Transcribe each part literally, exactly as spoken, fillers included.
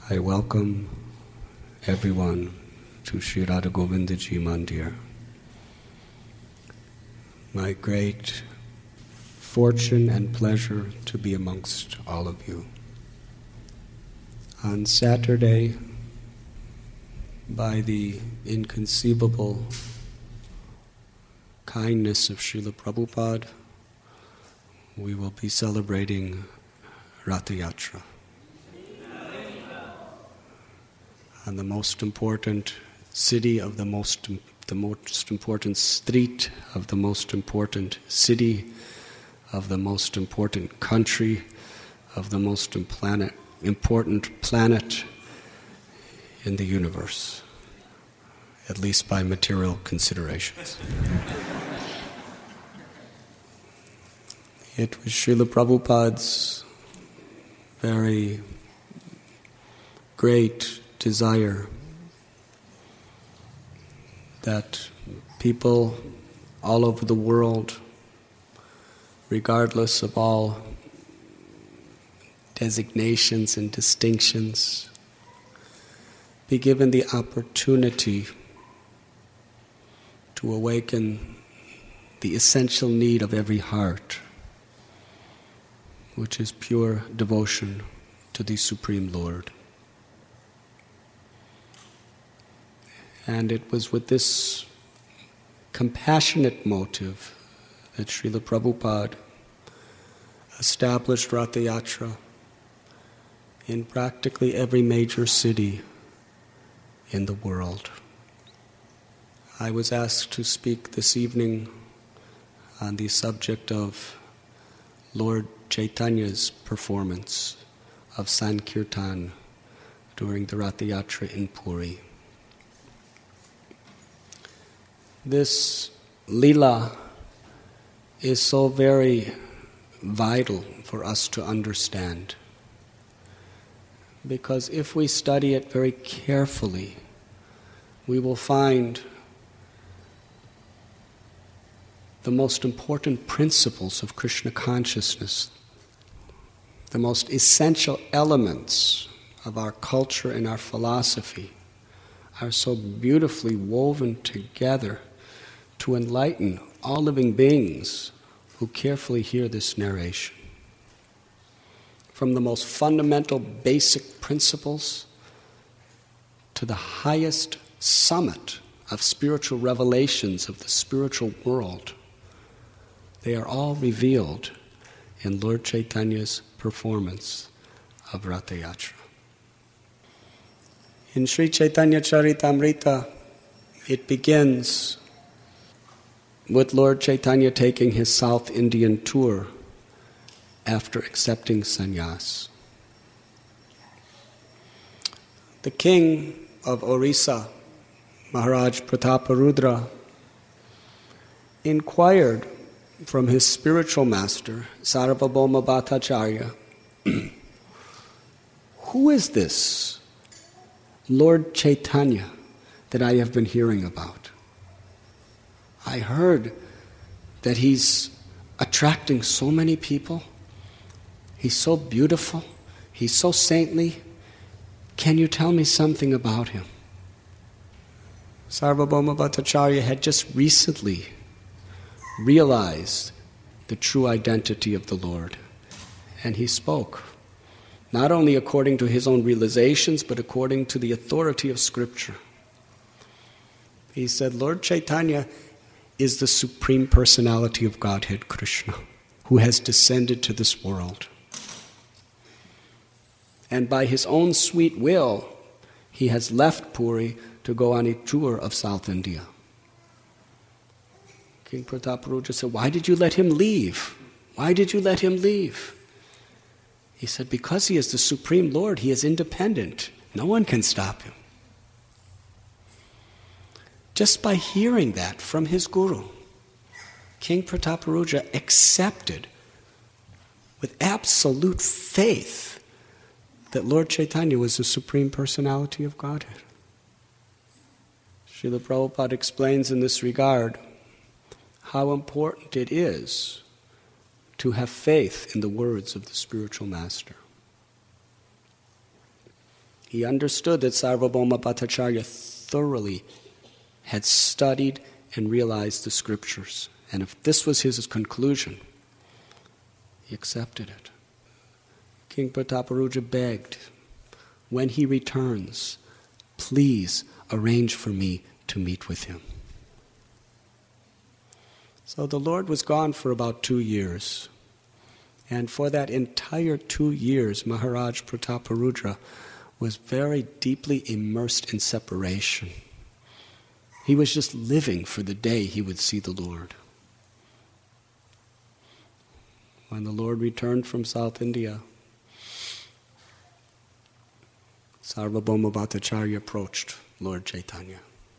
I welcome everyone to Sri Radha Govinda Ji Mandir. My great fortune and pleasure to be amongst all of you. On Saturday, by the inconceivable kindness of Srila Prabhupada, we will be celebrating Ratha Yatra. And the most important city of the most the most important street of the most important city of the most important country of the most planet, important planet in the universe, at least by material considerations. It was Srila Prabhupada's very great desire that people all over the world, regardless of all designations and distinctions, be given the opportunity to awaken the essential need of every heart, which is pure devotion to the Supreme Lord. And it was with this compassionate motive that Srila Prabhupada established Ratha Yatra in practically every major city in the world. I was asked to speak this evening on the subject of Lord Chaitanya's performance of Sankirtan during the Ratha Yatra in Puri. This lila is so very vital for us to understand, because if we study it very carefully, we will find the most important principles of Krishna consciousness, the most essential elements of our culture and our philosophy are so beautifully woven together to enlighten all living beings who carefully hear this narration. From the most fundamental basic principles to the highest summit of spiritual revelations of the spiritual world, they are all revealed in Lord Chaitanya's performance of Ratha Yatra. In Sri Chaitanya Charitamrita, it begins with Lord Chaitanya taking his South Indian tour after accepting sannyas. The king of Orissa, Maharaj Prataparudra, inquired from his spiritual master, Sarvabhauma Bhattacharya, who is this Lord Chaitanya that I have been hearing about? I heard that he's attracting so many people. He's so beautiful. He's so saintly. Can you tell me something about him? Sarvabhauma Bhattacharya had just recently realized the true identity of the Lord. And he spoke, not only according to his own realizations, but according to the authority of Scripture. He said, Lord Chaitanya is the Supreme Personality of Godhead, Krishna, who has descended to this world. And by his own sweet will, he has left Puri to go on a tour of South India. King Prataparudra said, why did you let him leave? Why did you let him leave? He said, because he is the Supreme Lord, he is independent. No one can stop him. Just by hearing that from his guru, King Prataparudra accepted with absolute faith that Lord Chaitanya was the Supreme Personality of Godhead. Srila Prabhupada explains in this regard how important it is to have faith in the words of the spiritual master. He understood that Sarvabhauma Bhattacharya thoroughly had studied and realized the scriptures. And if this was his conclusion, he accepted it. King Prataparudra begged, when he returns, please arrange for me to meet with him. So the Lord was gone for about two years. And for that entire two years, Maharaj Prataparudra was very deeply immersed in separation. He was just living for the day he would see the Lord. When the Lord returned from South India, Sarvabhauma Bhattacharya approached Lord Chaitanya.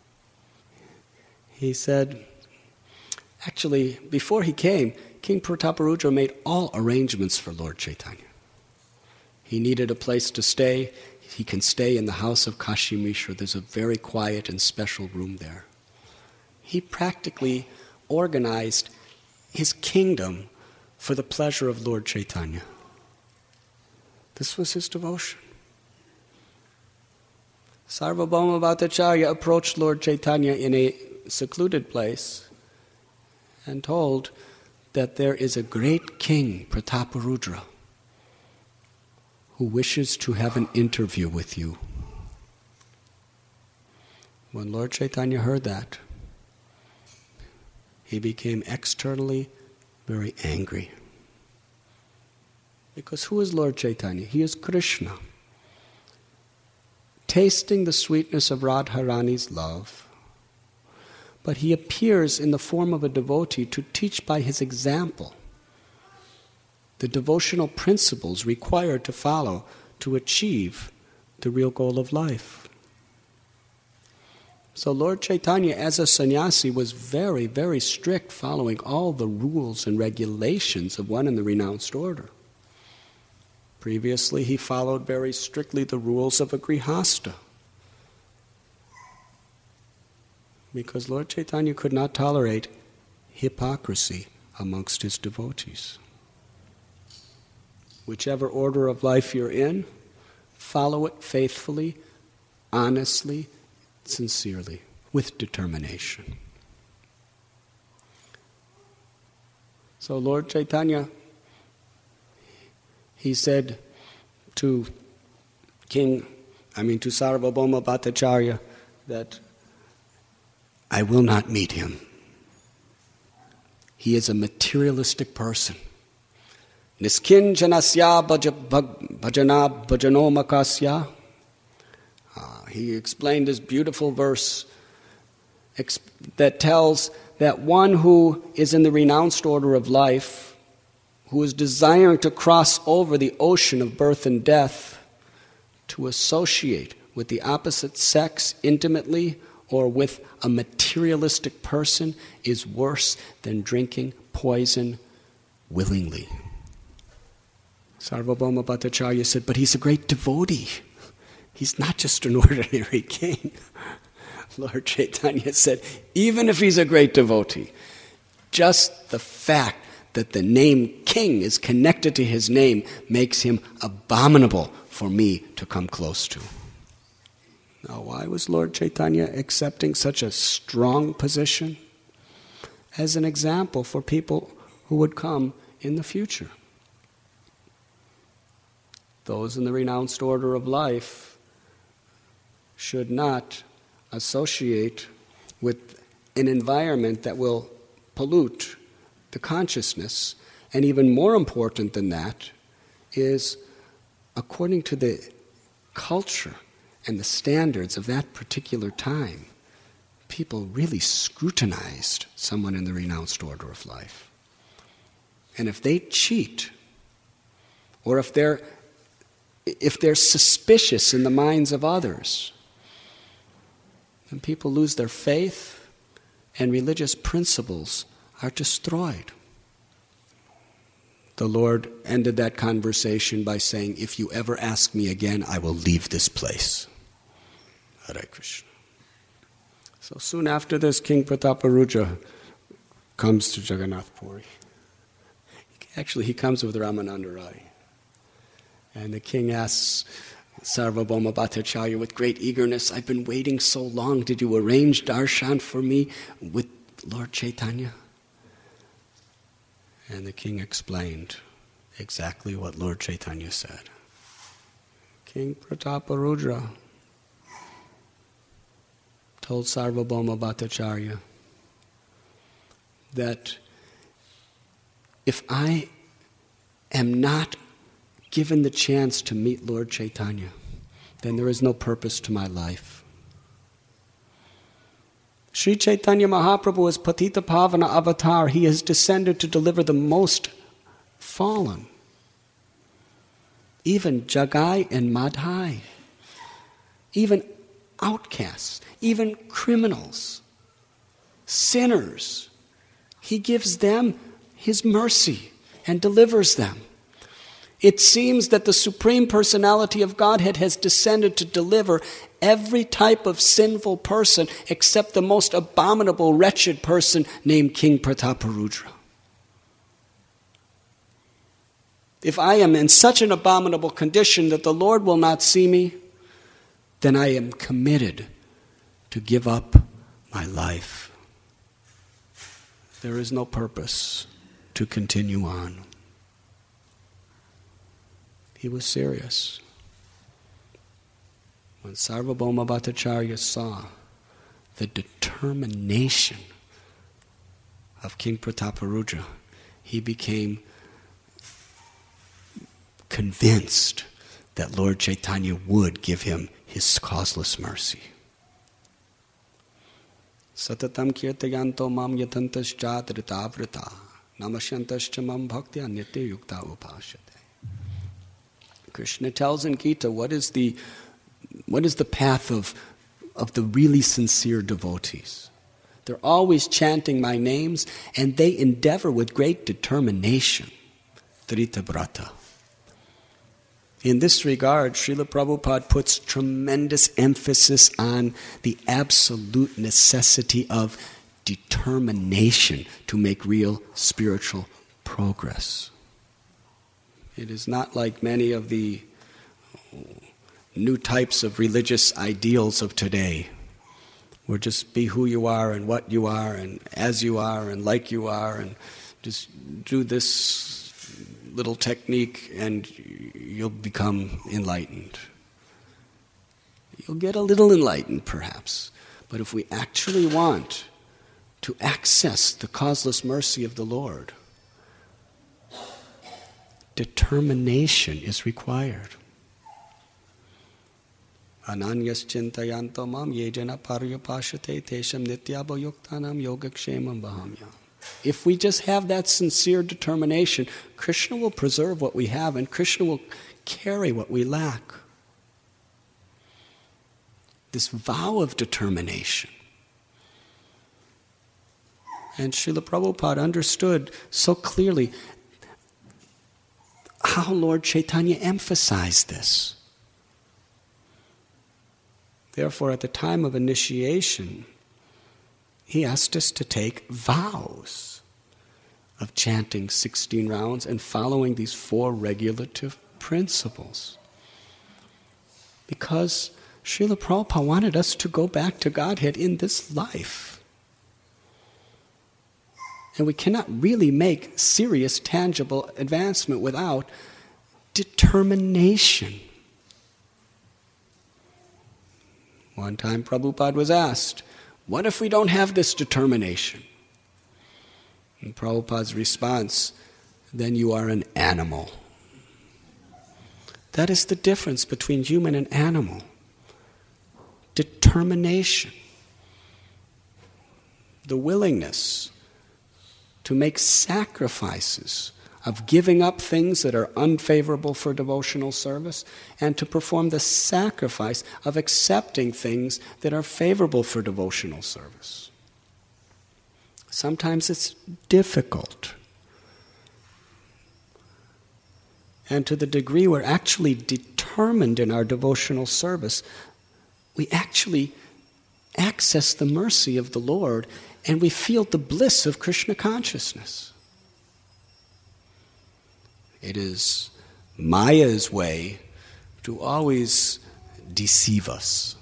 He said, actually, before he came, King Prataparudra made all arrangements for Lord Chaitanya. He needed a place to stay. He can stay in the house of Kashi Mishra. There's a very quiet and special room there. He practically organized his kingdom for the pleasure of Lord Chaitanya. This was his devotion. Sarvabhauma Bhattacharya approached Lord Chaitanya in a secluded place and told that there is a great king, Prataparudra, who wishes to have an interview with you. When Lord Chaitanya heard that, he became externally very angry. Because who is Lord Chaitanya? He is Krishna. Tasting the sweetness of Radharani's love, but he appears in the form of a devotee to teach by his example the devotional principles required to follow to achieve the real goal of life. So Lord Chaitanya, as a sannyasi, was very, very strict, following all the rules and regulations of one in the renounced order. Previously, he followed very strictly the rules of a grihasta, because Lord Chaitanya could not tolerate hypocrisy amongst his devotees. Whichever order of life you're in, follow it faithfully, honestly, sincerely, with determination. So Lord Chaitanya, he said to King, I mean to Sarvabhauma Bhattacharya, that I will not meet him. He is a materialistic person. Niskinjanasya bhajana bhajano makasya. Uh, he explained this beautiful verse exp- that tells that one who is in the renounced order of life, who is desiring to cross over the ocean of birth and death, to associate with the opposite sex intimately or with a materialistic person is worse than drinking poison willingly. Sarvabhauma Bhattacharya said, but he's a great devotee. He's not just an ordinary king. Lord Chaitanya said, even if he's a great devotee, just the fact that the name king is connected to his name makes him abominable for me to come close to. Now, why was Lord Chaitanya accepting such a strong position? As an example for people who would come in the future. Those in the renounced order of life should not associate with an environment that will pollute the consciousness. And even more important than that is, according to the culture and the standards of that particular time, people really scrutinized someone in the renounced order of life. And if they cheat, or if they're if they're suspicious in the minds of others, then people lose their faith and religious principles are destroyed. The Lord ended that conversation by saying, if you ever ask me again, I will leave this place. Hare Krishna. So soon after this, King Prataparudra comes to Jagannath Puri. Actually, he comes with Ramananda Rai. And the king asks, Sarvabhauma Bhattacharya with great eagerness, "I've been waiting so long. Did you arrange darshan for me with Lord Chaitanya?" And the king explained exactly what Lord Chaitanya said. King Prataparudra told Sarvabhauma Bhattacharya that if I am not given the chance to meet Lord Chaitanya, then there is no purpose to my life. Sri Chaitanya Mahaprabhu is Patita Pavana avatar. He has descended to deliver the most fallen. Even Jagai and Madhai, even outcasts, even criminals, sinners. He gives them His mercy and delivers them. It seems that the Supreme Personality of Godhead has descended to deliver every type of sinful person except the most abominable, wretched person named King Prataparudra. If I am in such an abominable condition that the Lord will not see me, then I am committed to give up my life. There is no purpose to continue on. He was serious. When Sarvabhauma Bhattacharya saw the determination of King Prataparudra, he became convinced that Lord Chaitanya would give him his causeless mercy. Satatam kirtayanto mam yatantas jadrita vrita namasyantascha mam bhaktya nitya yukta upashate. Krishna tells in Gita what is the what is the path of, of the really sincere devotees. They're always chanting my names, and they endeavor with great determination. Trita Brata. In this regard, Srila Prabhupada puts tremendous emphasis on the absolute necessity of determination to make real spiritual progress. It is not like many of the new types of religious ideals of today, where just be who you are and what you are and as you are and like you are and just do this little technique and you'll become enlightened. You'll get a little enlightened perhaps, but if we actually want to access the causeless mercy of the Lord, determination is required. Ananyas chintayanto mam yejana paryapashate tesham nityabhayuktanam yogakshemam bahamya. If we just have that sincere determination, Krishna will preserve what we have and Krishna will carry what we lack. This vow of determination. And Srila Prabhupada understood so clearly how Lord Chaitanya emphasized this. Therefore, at the time of initiation, he asked us to take vows of chanting sixteen rounds and following these four regulative principles. Because Srila Prabhupada wanted us to go back to Godhead in this life. And we cannot really make serious, tangible advancement without determination. One time Prabhupada was asked, what if we don't have this determination? And Prabhupada's response, then you are an animal. That is the difference between human and animal. Determination. The willingness to make sacrifices of giving up things that are unfavorable for devotional service and to perform the sacrifice of accepting things that are favorable for devotional service. Sometimes it's difficult. And to the degree we're actually determined in our devotional service, we actually access the mercy of the Lord and we feel the bliss of Krishna consciousness. It is Maya's way to always deceive us.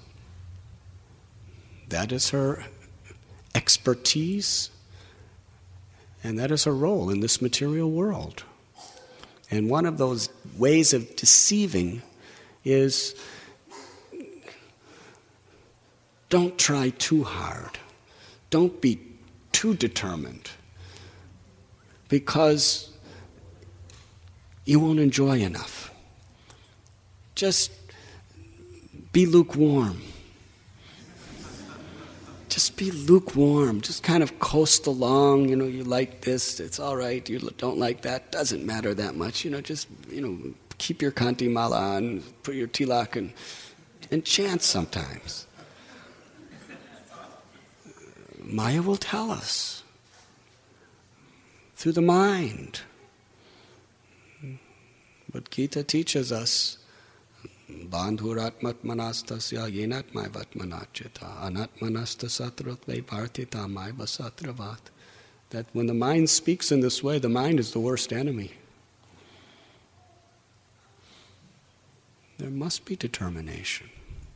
That is her expertise, and that is her role in this material world. And one of those ways of deceiving is, don't try too hard. Don't be too determined, because you won't enjoy enough. Just be lukewarm. Just be lukewarm. Just kind of coast along. You know, you like this, it's all right. You don't like that, doesn't matter that much. You know, just, you know, keep your kanti mala on, put your tilak, and, and chant sometimes. Maya will tell us through the mind. But Gita teaches us, bandhuratmatmanastasya yenatmaivatmanachita anatmanastasatratve partita maivasatravat. That when the mind speaks in this way, the mind is the worst enemy. There must be determination.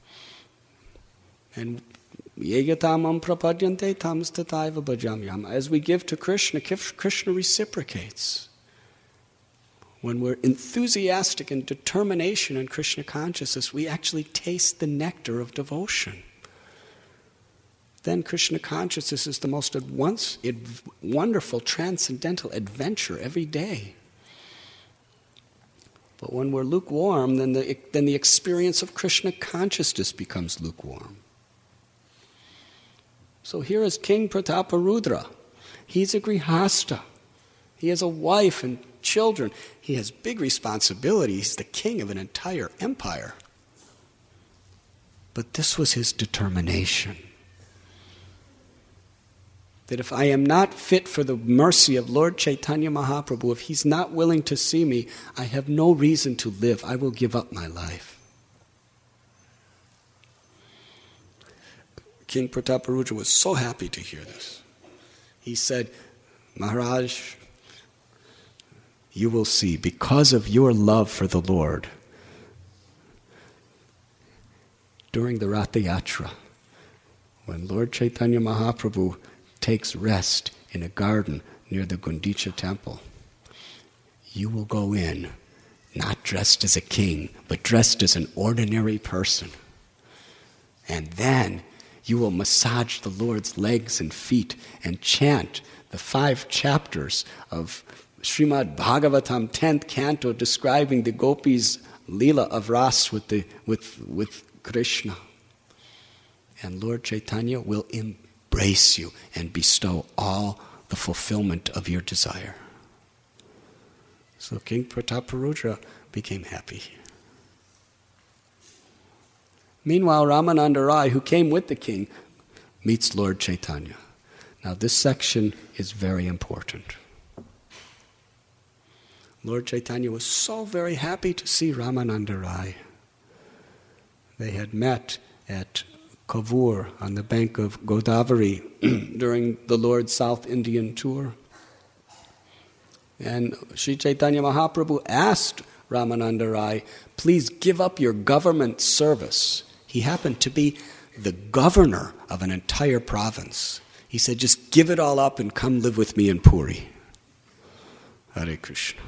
And yeyatamam prapadyante tamstataiva bhajamyam. As we give to Krishna, Krishna reciprocates. When we're enthusiastic and determination in Krishna consciousness, we actually taste the nectar of devotion. Then Krishna consciousness is the most once wonderful, transcendental adventure every day. But when we're lukewarm, then the, then the experience of Krishna consciousness becomes lukewarm. So here is King Prataparudra. He's a grihasta. He has a wife and children. He has big responsibility. He's the king of an entire empire. But this was his determination. That if I am not fit for the mercy of Lord Chaitanya Mahaprabhu, if he's not willing to see me, I have no reason to live. I will give up my life. King Prataparudra was so happy to hear this. He said, Maharaj, you will see, because of your love for the Lord, during the Ratha Yatra, when Lord Chaitanya Mahaprabhu takes rest in a garden near the Gundicha temple, you will go in, not dressed as a king, but dressed as an ordinary person. And then you will massage the Lord's legs and feet and chant the five chapters of Srimad Bhagavatam, tenth canto, describing the gopis' leela of ras with, the, with, with Krishna. And Lord Chaitanya will embrace you and bestow all the fulfillment of your desire. So King Prataparudra became happy. Meanwhile, Ramananda Rai, who came with the king, meets Lord Chaitanya. Now this section is very important. Lord Chaitanya was so very happy to see Ramananda Rai. They had met at Kovur on the bank of Godavari during the Lord's South Indian tour. And Sri Chaitanya Mahaprabhu asked Ramananda Rai, please give up your government service. He happened to be the governor of an entire province. He said, just give it all up and come live with me in Puri. Hare Krishna.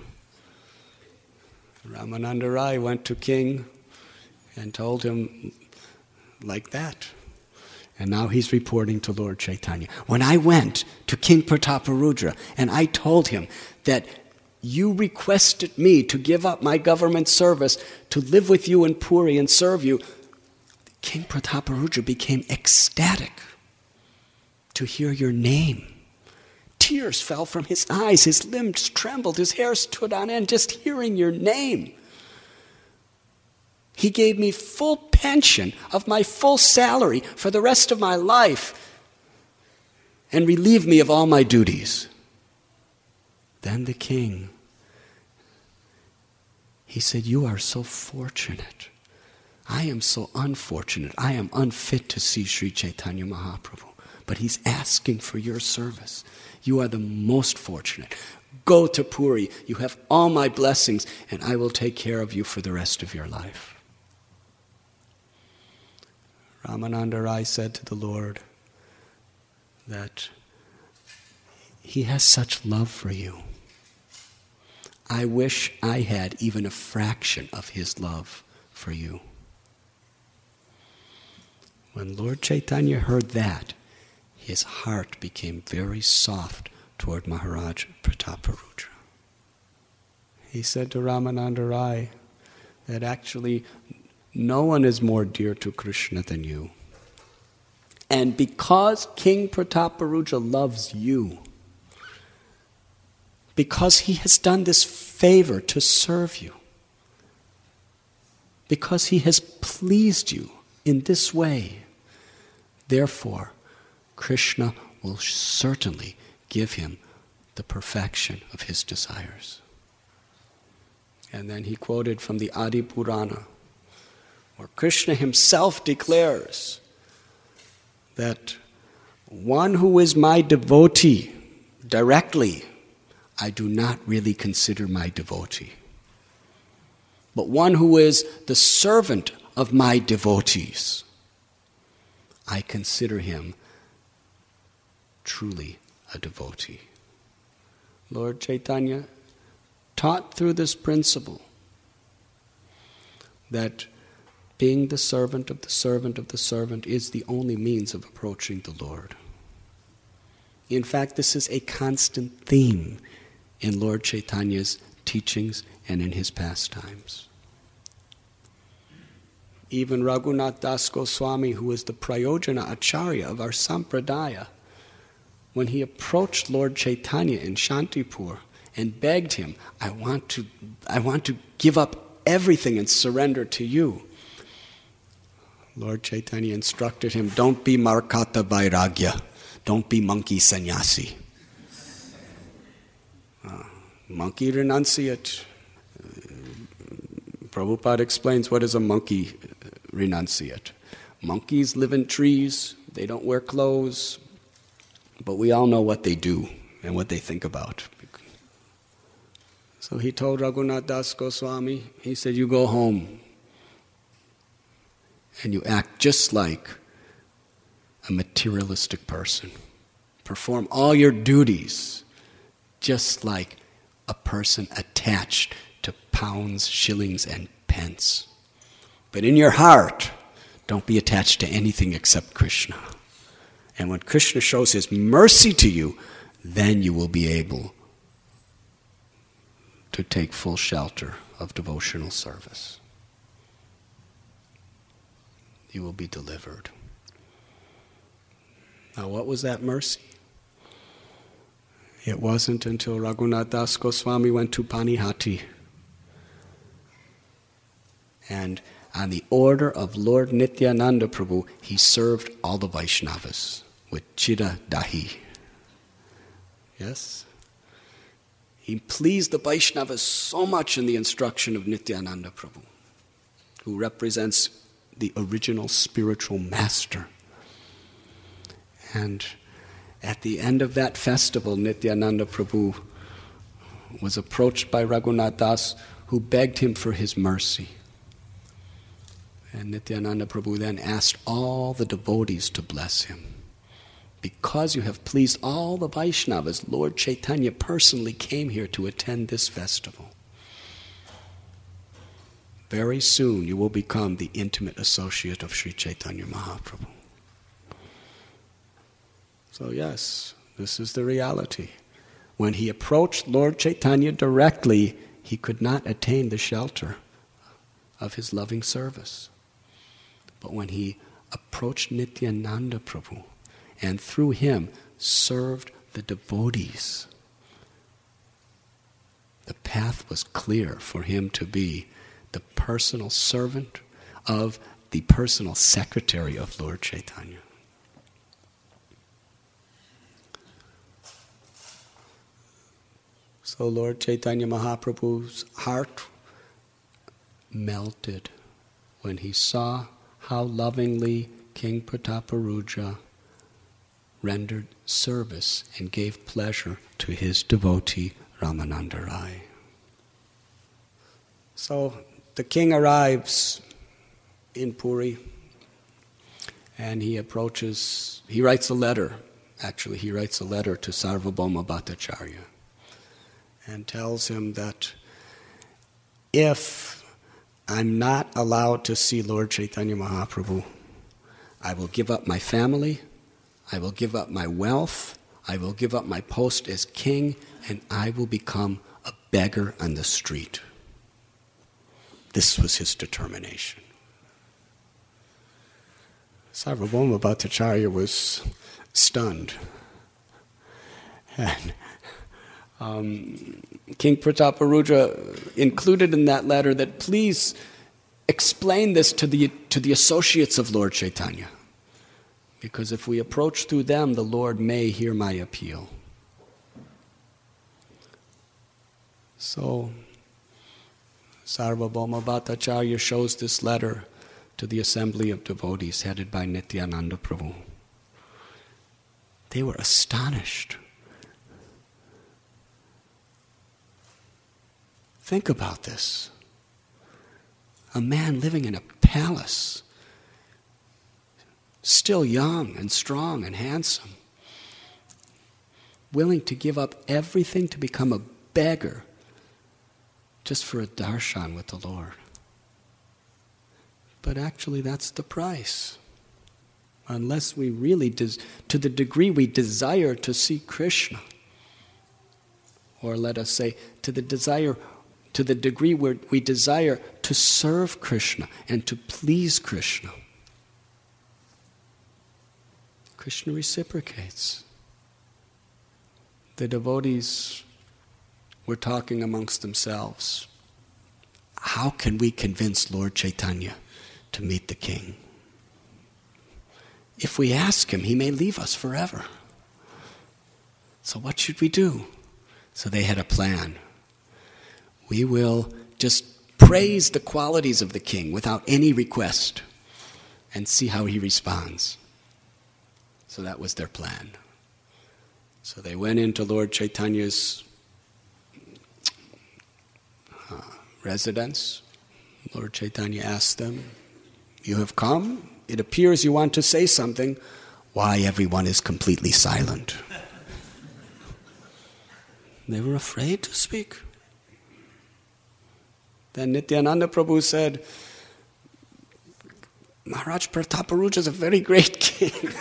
Ramananda Rai went to King and told him like that. And now he's reporting to Lord Chaitanya. When I went to King Prataparudra and I told him that you requested me to give up my government service to live with you in Puri and serve you, King Prataparudra became ecstatic to hear your name. Tears fell from his eyes, his limbs trembled, his hair stood on end just hearing your name. He gave me full pension of my full salary for the rest of my life and relieved me of all my duties. Then the king, he said, you are so fortunate. I am so unfortunate. I am unfit to see Sri Chaitanya Mahaprabhu. But he's asking for your service. You are the most fortunate. Go to Puri. You have all my blessings, and I will take care of you for the rest of your life. Ramananda Rai said to the Lord that he has such love for you. I wish I had even a fraction of his love for you. When Lord Chaitanya heard that, his heart became very soft toward Maharaj Prataparudra. He said to Ramananda Rai that actually no one is more dear to Krishna than you. And because King Prataparudra loves you, because he has done this favor to serve you, because he has pleased you in this way, therefore, Krishna will certainly give him the perfection of his desires. And then he quoted from the Adi Purana, where Krishna himself declares that one who is my devotee directly, I do not really consider my devotee. But one who is the servant of my devotees, I consider him truly a devotee. Lord Chaitanya taught through this principle that being the servant of the servant of the servant is the only means of approaching the Lord. In fact, this is a constant theme in Lord Chaitanya's teachings and in his pastimes. Even Raghunath Das Goswami, who is the Prayojana Acharya of our Sampradaya, when he approached Lord Chaitanya in Shantipur and begged him, I want to, I want to give up everything and surrender to you, Lord Chaitanya instructed him, don't be Markata Vairagya, don't be monkey sannyasi. Uh, monkey renunciate. Uh, Prabhupada explains what is a monkey renunciate. Monkeys live in trees, they don't wear clothes, but we all know what they do and what they think about. So he told Raghunath Das Goswami, he said, you go home and you act just like a materialistic person. Perform all your duties just like a person attached to pounds, shillings, and pence. But in your heart, don't be attached to anything except Krishna. And when Krishna shows his mercy to you, then you will be able to take full shelter of devotional service. You will be delivered. Now, what was that mercy? It wasn't until Raghunath Das Goswami went to Panihati. And on the order of Lord Nityananda Prabhu, he served all the Vaishnavas with Chira Dahi. Yes? He pleased the Vaishnavas so much in the instruction of Nityananda Prabhu, who represents the original spiritual master. And at the end of that festival, Nityananda Prabhu was approached by Raghunath Das, who begged him for his mercy. And Nityananda Prabhu then asked all the devotees to bless him. Because you have pleased all the Vaishnavas, Lord Chaitanya personally came here to attend this festival. Very soon you will become the intimate associate of Sri Chaitanya Mahaprabhu. So yes, this is the reality. When he approached Lord Chaitanya directly, he could not attain the shelter of his loving service. But when he approached Nityananda Prabhu, and through him served the devotees, the path was clear for him to be the personal servant of the personal secretary of Lord Chaitanya. So Lord Chaitanya Mahaprabhu's heart melted when he saw how lovingly King Prataparudra rendered service and gave pleasure to his devotee Ramananda Rai. So the king arrives in Puri, And he approaches, he writes a letter, actually he writes a letter to Sarvabhauma Bhattacharya and tells him that if I'm not allowed to see Lord Chaitanya Mahaprabhu, I will give up my family, I will give up my wealth, I will give up my post as king, and I will become a beggar on the street. This was his determination. Sarvabhauma Bhattacharya was stunned. And um, King Prataparudra included in that letter that please explain this to the, to the associates of Lord Chaitanya. Because if we approach through them, the Lord may hear my appeal. So, Sarvabhauma Bhattacharya shows this letter to the assembly of devotees headed by Nityananda Prabhu. They were astonished. Think about this. A man living in a palace, still young and strong and handsome, willing to give up everything to become a beggar just for a darshan with the Lord. But actually that's the price. Unless we really, des- to the degree we desire to see Krishna, or let us say, to the desire, to the degree where we desire to serve Krishna and to please Krishna, Krishna reciprocates. The devotees were talking amongst themselves. How can we convince Lord Chaitanya to meet the king? If we ask him, he may leave us forever. So what should we do? So they had a plan. We will just praise the qualities of the king without any request and see how he responds. So that was their plan. So they went into Lord Chaitanya's uh, residence. Lord Chaitanya asked them, "You have come? It appears you want to say something. Why everyone is completely silent?" They were afraid to speak. Then Nityananda Prabhu said, "Maharaj Prataparudra is a very great king.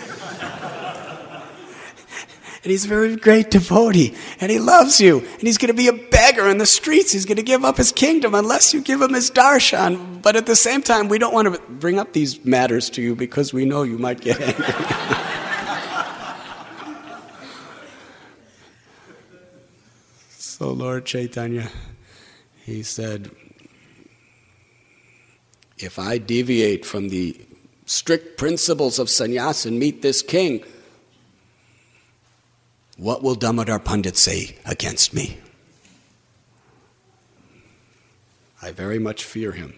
And he's a very great devotee. And he loves you. And he's going to be a beggar in the streets. He's going to give up his kingdom unless you give him his darshan. But at the same time, we don't want to bring up these matters to you because we know you might get angry." So Lord Chaitanya, he said, "If I deviate from the strict principles of sannyas and meet this king, what will Damodar Pandit say against me? I very much fear him."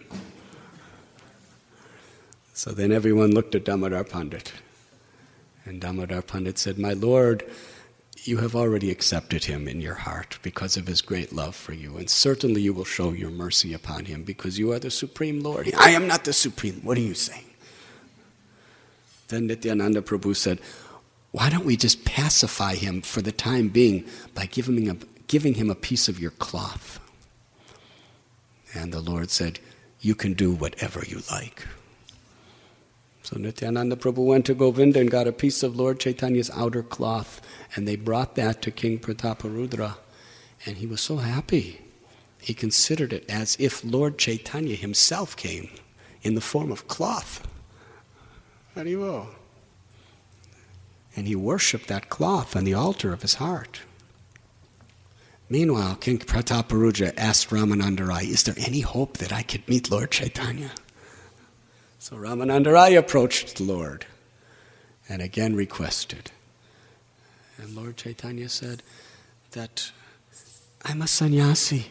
So then everyone looked at Damodar Pandit. And Damodar Pandit said, "My Lord, you have already accepted him in your heart because of his great love for you. And certainly you will show your mercy upon him because you are the Supreme Lord." "I am not the Supreme. What are you saying?" Then Nityananda Prabhu said, "Why don't we just pacify him for the time being by giving him a, giving him a piece of your cloth?" And the Lord said, "You can do whatever you like." So Nityananda Prabhu went to Govinda and got a piece of Lord Chaitanya's outer cloth, and they brought that to King Prataparudra, and he was so happy. He considered it as if Lord Chaitanya himself came in the form of cloth. Haribo. And he worshipped that cloth on the altar of his heart. Meanwhile, King Prataparudra asked Ramananda Rai, "Is there any hope that I could meet Lord Chaitanya?" So Ramananda Rai approached the Lord and again requested. And Lord Chaitanya said that, "I'm a sannyasi.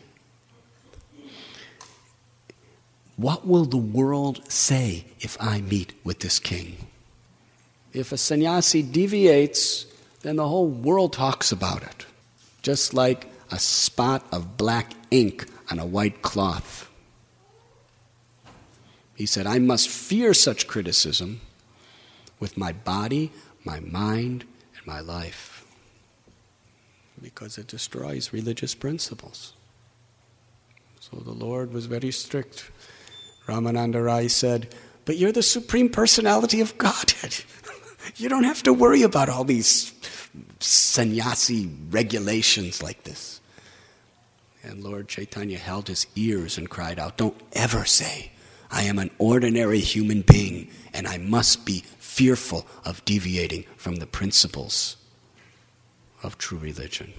What will the world say if I meet with this king? If a sannyasi deviates, then the whole world talks about it, just like a spot of black ink on a white cloth." He said, "I must fear such criticism with my body, my mind, and my life. Because it destroys religious principles. So the Lord was very strict. Ramananda Rai said, but you're the Supreme Personality of Godhead. You don't have to worry about all these sannyasi regulations like this. And Lord Chaitanya held his ears and cried out, don't ever say, I am an ordinary human being and I must be fearful of deviating from the principles of true religion.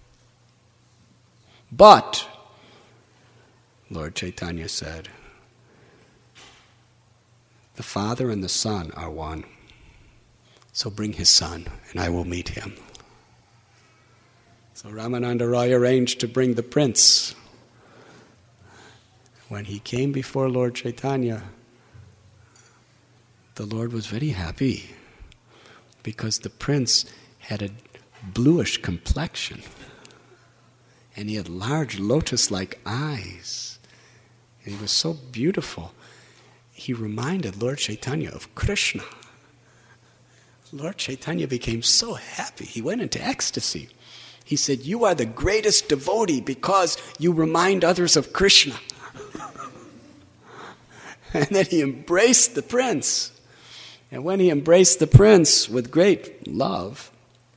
But, Lord Chaitanya said, the Father and the Son are one. So bring his son, and I will meet him. So Ramananda Rai arranged to bring the prince. When he came before Lord Chaitanya, the Lord was very happy because the prince had a bluish complexion and he had large lotus-like eyes. And he was so beautiful. He reminded Lord Chaitanya of Krishna. Lord Chaitanya became so happy. He went into ecstasy. He said, you are the greatest devotee because you remind others of Krishna. And then he embraced the prince. And when he embraced the prince with great love,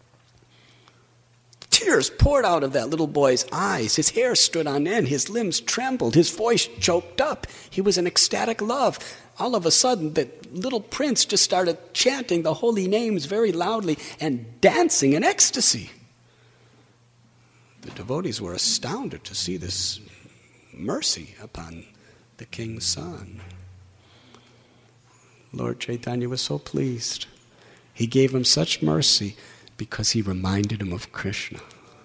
tears poured out of that little boy's eyes. His hair stood on end. His limbs trembled. His voice choked up. He was in ecstatic love. All of a sudden, the little prince just started chanting the holy names very loudly and dancing in ecstasy. The devotees were astounded to see this mercy upon the king's son. Lord Chaitanya was so pleased. He gave him such mercy because he reminded him of Krishna.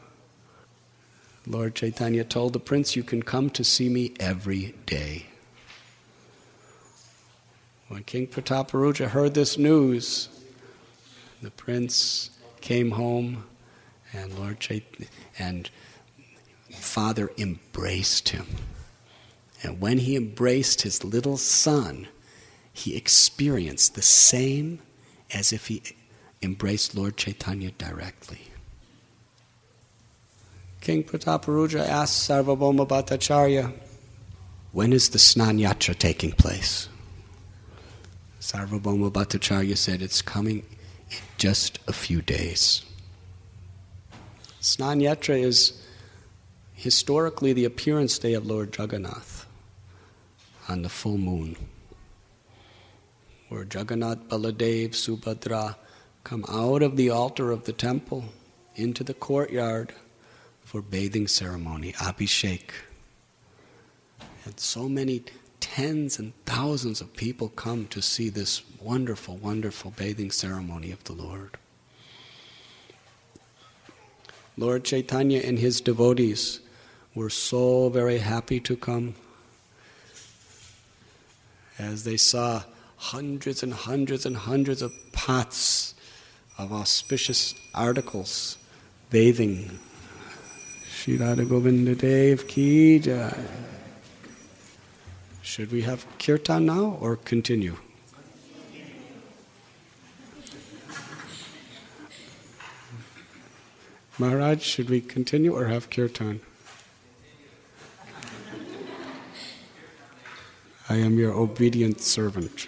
Lord Chaitanya told the prince, you can come to see me every day. When King Prataparuja heard this news, the prince came home and Lord Chaitanya and father embraced him. And when he embraced his little son, he experienced the same as if he embraced Lord Chaitanya directly. King Prataparuja asked Sarvabhauma Bhattacharya, when is the Snan Yatra taking place? Sarvabhauma Bhattacharya said, it's coming in just a few days. Snan Yatra is historically the appearance day of Lord Jagannath on the full moon, where Jagannath, Baladev, Subhadra come out of the altar of the temple into the courtyard for bathing ceremony, Abhishek. And so many tens and thousands of people come to see this wonderful, wonderful bathing ceremony of the Lord. Lord Chaitanya and his devotees were so very happy to come as they saw hundreds and hundreds and hundreds of pots of auspicious articles bathing. Shri Radha Govinda Dev Ki Jai. Should we have kirtan now or continue? Maharaj, should we continue or have kirtan? I am your obedient servant.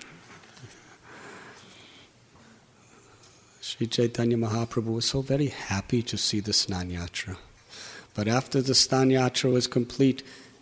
Sri Chaitanya Mahaprabhu was so very happy to see the Snan Yatra. But after the Snan Yatra was complete,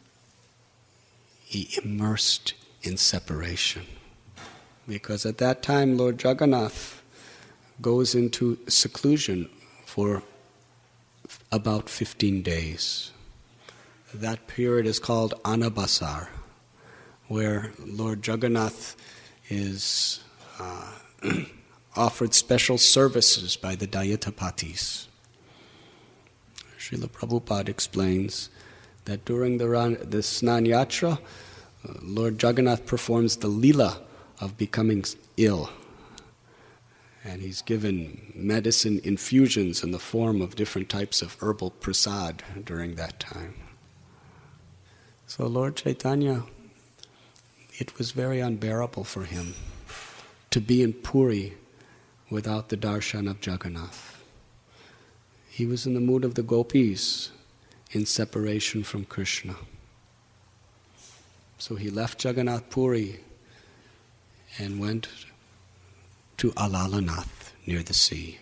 he immersed in separation. Because at that time, Lord Jagannath goes into seclusion for about fifteen days. That period is called Anabasar, where Lord Jagannath is uh, offered special services by the Dayatapatis. Srila Prabhupada explains that during the, the Snan Yatra, uh, Lord Jagannath performs the lila of becoming ill. And he's given medicine infusions in the form of different types of herbal prasad during that time. So Lord Chaitanya, it was very unbearable for him to be in Puri without the darshan of Jagannath. He was in the mood of the gopis in separation from Krishna. So he left Jagannath Puri and went to Alalanath near the sea.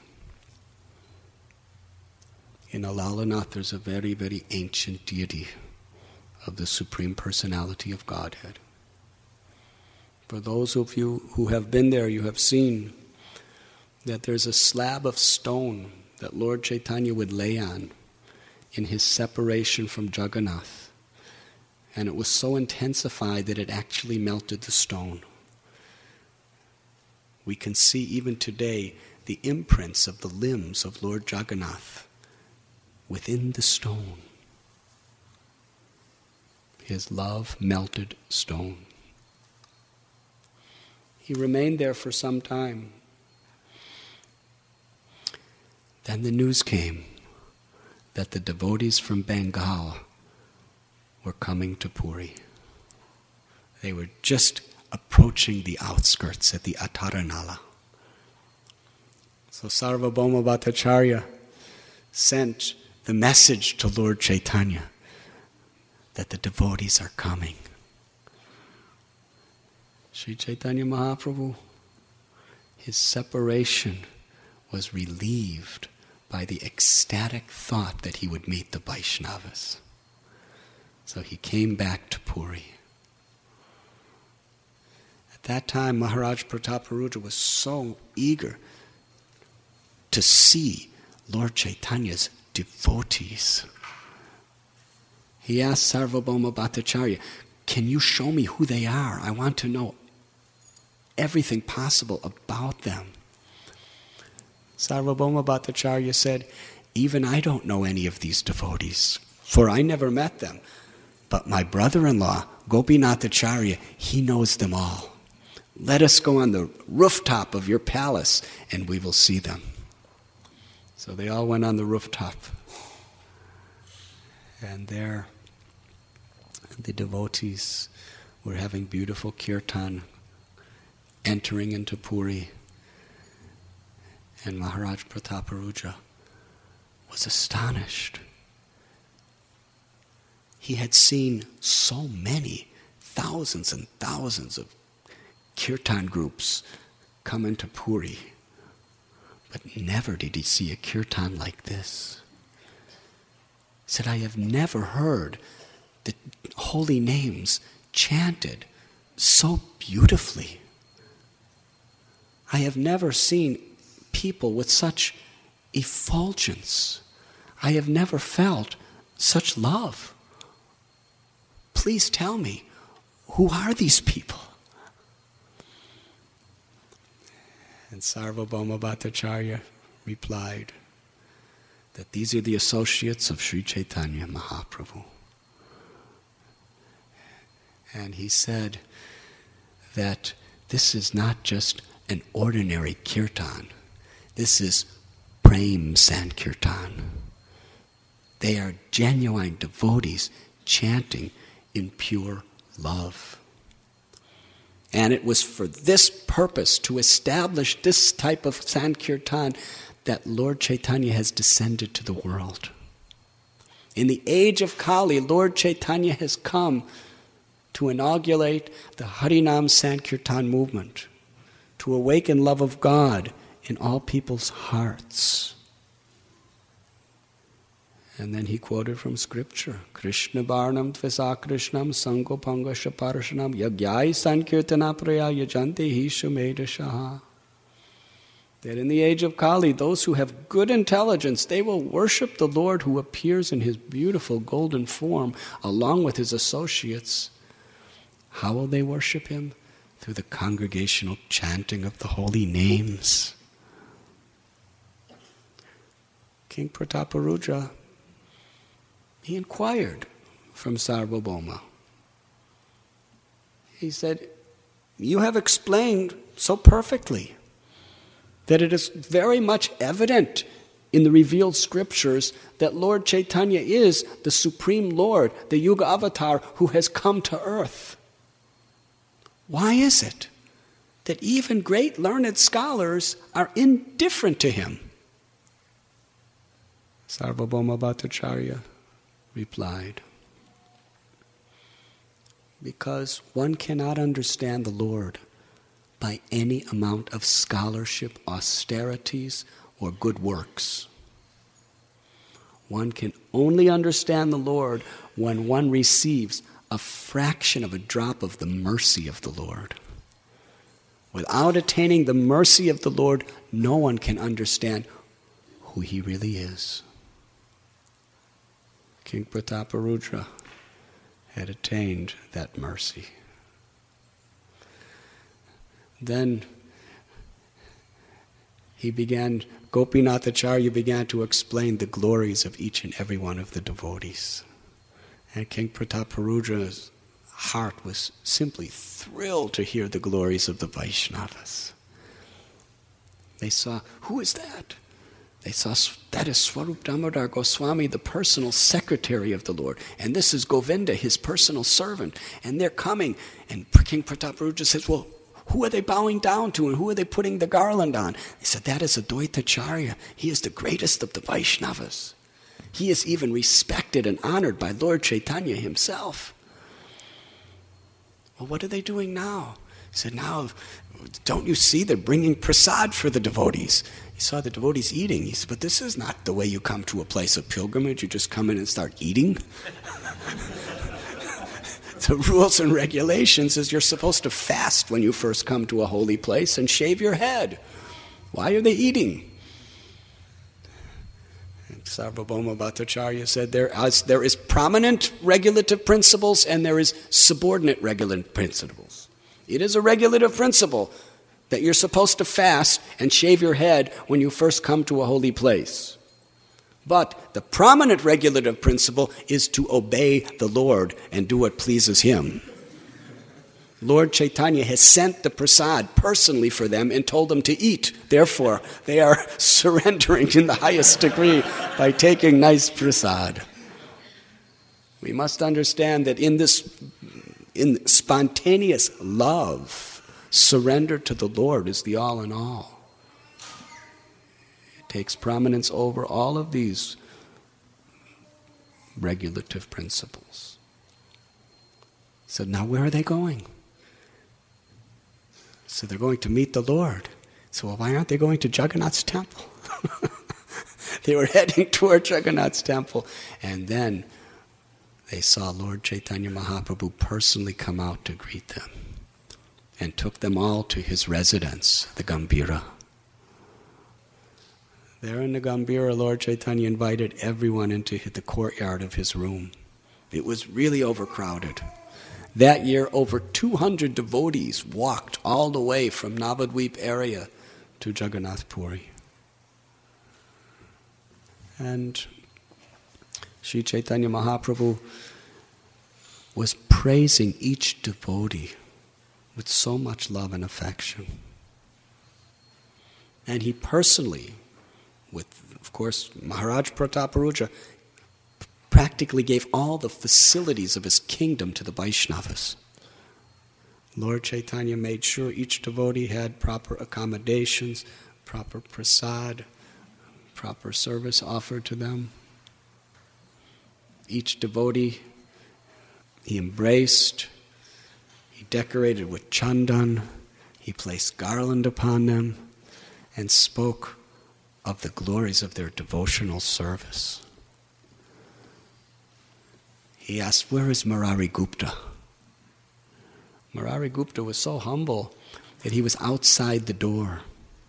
In Alalanath there's a very, very ancient deity of the Supreme Personality of Godhead. For those of you who have been there, you have seen that there's a slab of stone that Lord Chaitanya would lay on in his separation from Jagannath. And it was so intensified that it actually melted the stone. We can see even today the imprints of the limbs of Lord Jagannath within the stone. His love melted stone. He remained there for some time. Then the news came that the devotees from Bengal were coming to Puri. They were just approaching the outskirts at the Attaranala. So Sarvabhauma Bhattacharya sent the message to Lord Chaitanya that the devotees are coming. Sri Chaitanya Mahaprabhu, his separation was relieved by the ecstatic thought that he would meet the Vaishnavas. So he came back to Puri. At that time, Maharaj Prataparudra was so eager to see Lord Chaitanya's devotees. He asked Sarvabhauma Bhattacharya, "Can you show me who they are? I want to know everything possible about them." Sarvabhauma Bhattacharya said, "Even I don't know any of these devotees, for I never met them. But my brother-in-law, Gopinathacharya, he knows them all. Let us go on the rooftop of your palace and we will see them." So they all went on the rooftop. And there the devotees were having beautiful kirtan, entering into Puri. And Maharaj Prataparudra was astonished. He had seen so many, thousands and thousands of kirtan groups come into Puri, but never did he see a kirtan like this. He said, "I have never heard the holy names chanted so beautifully. I have never seen people with such effulgence. I have never felt such love. Please tell me, who are these people?" And Sarvabhauma Bhattacharya replied that these are the associates of Sri Chaitanya Mahaprabhu. And he said that this is not just an ordinary kirtan. This is Prem Sankirtan. They are genuine devotees chanting in pure love. And it was for this purpose, to establish this type of Sankirtan, that Lord Chaitanya has descended to the world. In the age of Kali, Lord Chaitanya has come to inaugurate the Harinam Sankirtan movement, to awaken love of God in all people's hearts. And then he quoted from scripture, Krishna Varnam Tvisa Krishnam Sangopanga Shaparashanam Yagyai Sankirtana Praya Yajante Hishameda Shaha. That in the age of Kali, those who have good intelligence, they will worship the Lord who appears in his beautiful golden form along with his associates. How will they worship him? Through the congregational chanting of the holy names. King Prataparudra, he inquired from Sarvabhauma. He said, "You have explained so perfectly that it is very much evident in the revealed scriptures that Lord Chaitanya is the Supreme Lord, the Yuga Avatar who has come to earth. Why is it that even great learned scholars are indifferent to him? Sarvabhauma Bhattacharya replied, because one cannot understand the Lord by any amount of scholarship, austerities, or good works. One can only understand the Lord when one receives a fraction of a drop of the mercy of the Lord. Without attaining the mercy of the Lord, no one can understand who he really is. King Prataparudra had attained that mercy. Then he began, Gopinathacharya began to explain the glories of each and every one of the devotees. And King Prataparudra's heart was simply thrilled to hear the glories of the Vaishnavas. They saw, who is that? They saw, that is Swarup Damodar Goswami, the personal secretary of the Lord. And this is Govinda, his personal servant. And they're coming. And King Prataparudra says, well, who are they bowing down to and who are they putting the garland on? They said, that is Advaitacharya. He is the greatest of the Vaishnavas. He is even respected and honored by Lord Chaitanya himself. Well, what are they doing now? He said, now, don't you see they're bringing prasad for the devotees? He saw the devotees eating. He said, but this is not the way you come to a place of pilgrimage. You just come in and start eating. The rules and regulations is you're supposed to fast when you first come to a holy place and shave your head. Why are they eating? And Sarvabhauma Bhattacharya said there is, there is prominent regulative principles and there is subordinate regulative principles. It is a regulative principle that you're supposed to fast and shave your head when you first come to a holy place. But the prominent regulative principle is to obey the Lord and do what pleases Him. Lord Chaitanya has sent the prasad personally for them and told them to eat. Therefore, they are surrendering in the highest degree by taking nice prasad. We must understand that in this in spontaneous love, surrender to the Lord is the all in all. Takes prominence over all of these regulative principles. So now where are they going? So they're going to meet the Lord. So well, why aren't they going to Jagannath's temple? They were heading toward Jagannath's temple. And then they saw Lord Chaitanya Mahaprabhu personally come out to greet them and took them all to his residence, the Gambhira. There in the Gambhira, Lord Chaitanya invited everyone into the courtyard of his room. It was really overcrowded. That year, over two hundred devotees walked all the way from Navadvip area to Jagannath Puri. And Sri Chaitanya Mahaprabhu was praising each devotee with so much love and affection. And he personally, with, of course, Maharaj Prataparudra, practically gave all the facilities of his kingdom to the Vaishnavas. Lord Chaitanya made sure each devotee had proper accommodations, proper prasad, proper service offered to them. Each devotee he embraced, he decorated with chandan, he placed garland upon them, and spoke of the glories of their devotional service. He asked, where is Murari Gupta? Murari Gupta was so humble that he was outside the door.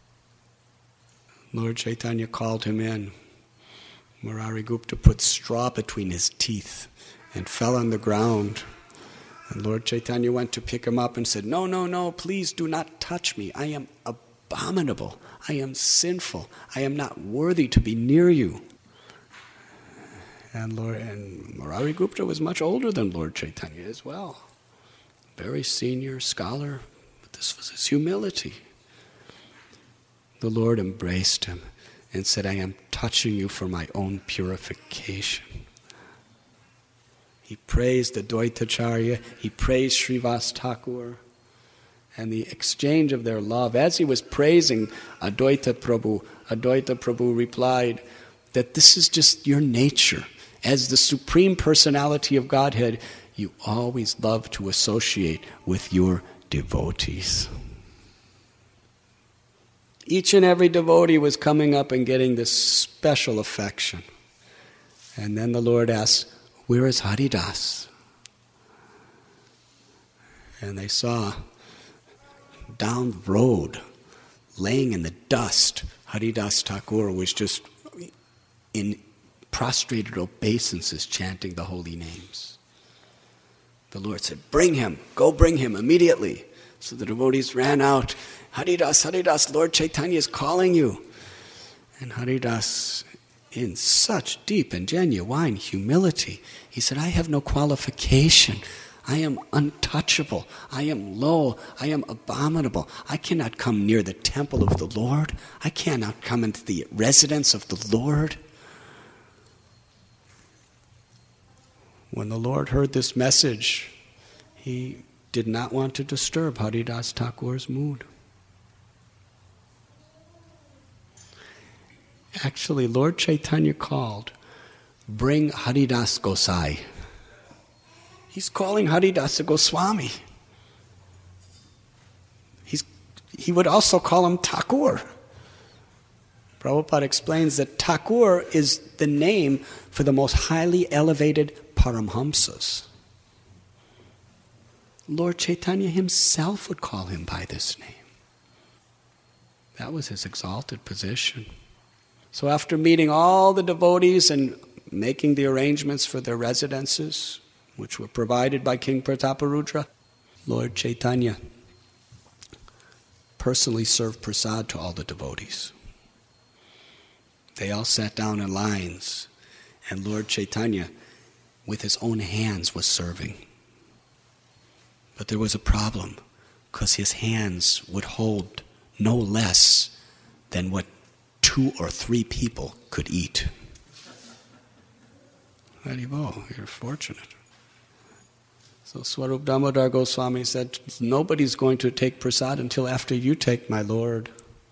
Lord Chaitanya called him in. Murari Gupta put straw between his teeth and fell on the ground. And Lord Chaitanya went to pick him up and said, no, no, no, please do not touch me. I am abominable. I am sinful. I am not worthy to be near you. And Lord and Murari Gupta was much older than Lord Chaitanya as well. Very senior scholar, but this was his humility. The Lord embraced him and said, I am touching you for my own purification. He praised Advaitacharya, he praised Srivas Thakur, and the exchange of their love. As he was praising Advaita Prabhu, Advaita Prabhu replied that this is just your nature. As the Supreme Personality of Godhead, you always love to associate with your devotees. Each and every devotee was coming up and getting this special affection. And then the Lord asked, where is Haridas? And they saw down the road, laying in the dust, Haridas Thakur was just in prostrated obeisances chanting the holy names. The Lord said, bring him, go bring him immediately. So the devotees ran out. Haridas, Haridas, Lord Chaitanya is calling you. And Haridas, in such deep and genuine humility, he said, I have no qualification. I am untouchable. I am low. I am abominable. I cannot come near the temple of the Lord. I cannot come into the residence of the Lord. When the Lord heard this message, he did not want to disturb Haridas Thakur's mood. Actually, Lord Chaitanya called, bring Haridas Gosai. He's calling Haridas a Goswami. He's, he would also call him Thakur. Prabhupada explains that Thakur is the name for the most highly elevated Paramhamsas. Lord Chaitanya himself would call him by this name. That was his exalted position. So after meeting all the devotees and making the arrangements for their residences, which were provided by King Prataparudra, Lord Chaitanya personally served prasad to all the devotees. They all sat down in lines, and Lord Chaitanya, with his own hands, was serving. But there was a problem, because his hands would hold no less than what two or three people could eat. Haribo, you're fortunate. So Swarup Damodar Goswami said, nobody's going to take prasad until after you take, my Lord.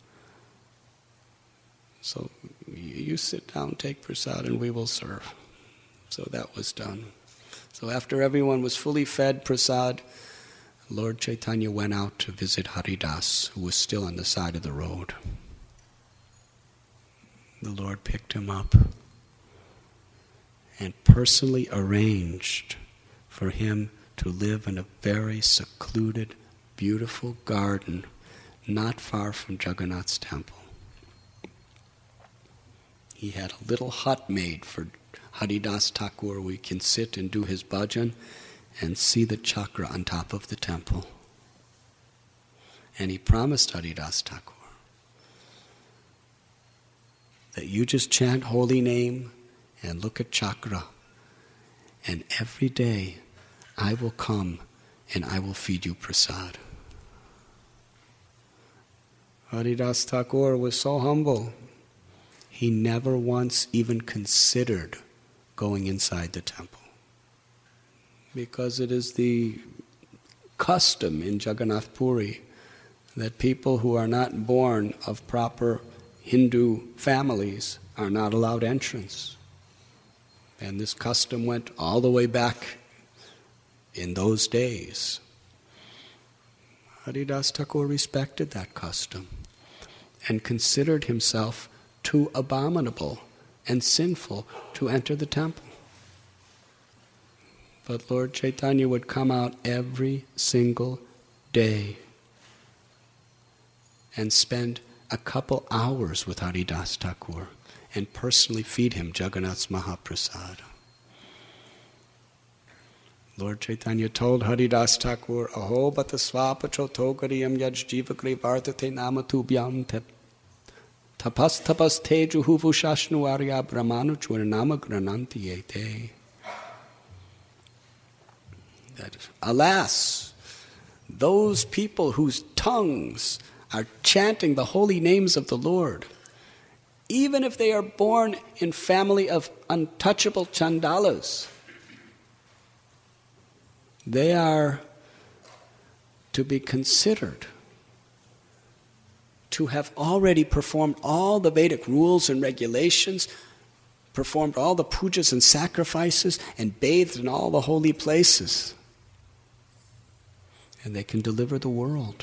So you sit down, take prasad, and we will serve. So that was done. So after everyone was fully fed prasad, Lord Chaitanya went out to visit Haridas, who was still on the side of the road. The Lord picked him up and personally arranged for him to live in a very secluded, beautiful garden not far from Jagannath's temple. He had a little hut made for Haridas Thakur where he can sit and do his bhajan and see the chakra on top of the temple. And he promised Haridas Thakur that you just chant holy name and look at chakra, and every day I will come and I will feed you prasad. Haridas Thakur was so humble. He never once even considered going inside the temple, because it is the custom in Jagannath Puri that people who are not born of proper Hindu families are not allowed entrance. And this custom went all the way back in those days. Haridas Thakur respected that custom and considered himself too abominable and sinful to enter the temple. But Lord Chaitanya would come out every single day and spend a couple hours with Haridas Thakur and personally feed him Jagannath's Mahaprasad. Lord Chaitanya told Haridas Thakur, Aho bata swapachotokariyam yaj jivakri vartate namatubhyam tep tapas tapas te juhuvu shashnu arya brahmanu churnama grananti ete. That, alas, those people whose tongues are chanting the holy names of the Lord, even if they are born in family of untouchable chandalas, they are to be considered, to have already performed all the Vedic rules and regulations, performed all the pujas and sacrifices, and bathed in all the holy places. And they can deliver the world.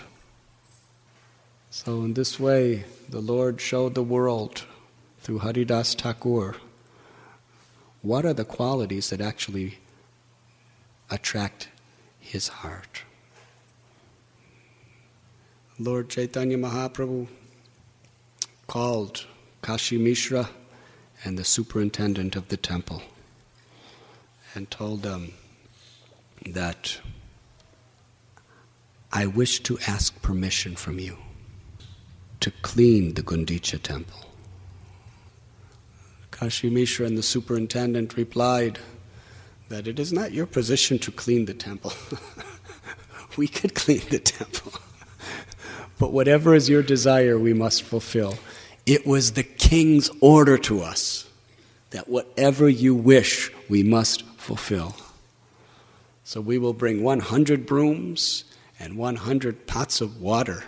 So in this way, the Lord showed the world, through Haridas Thakur, what are the qualities that actually attract his heart. Lord Chaitanya Mahaprabhu called Kashi Mishra and the superintendent of the temple and told them that I wish to ask permission from you to clean the Gundicha temple. Kashi Mishra and the superintendent replied that it is not your position to clean the temple. We could clean the temple. But whatever is your desire, we must fulfill. It was the king's order to us that whatever you wish, we must fulfill. So we will bring one hundred brooms and one hundred pots of water,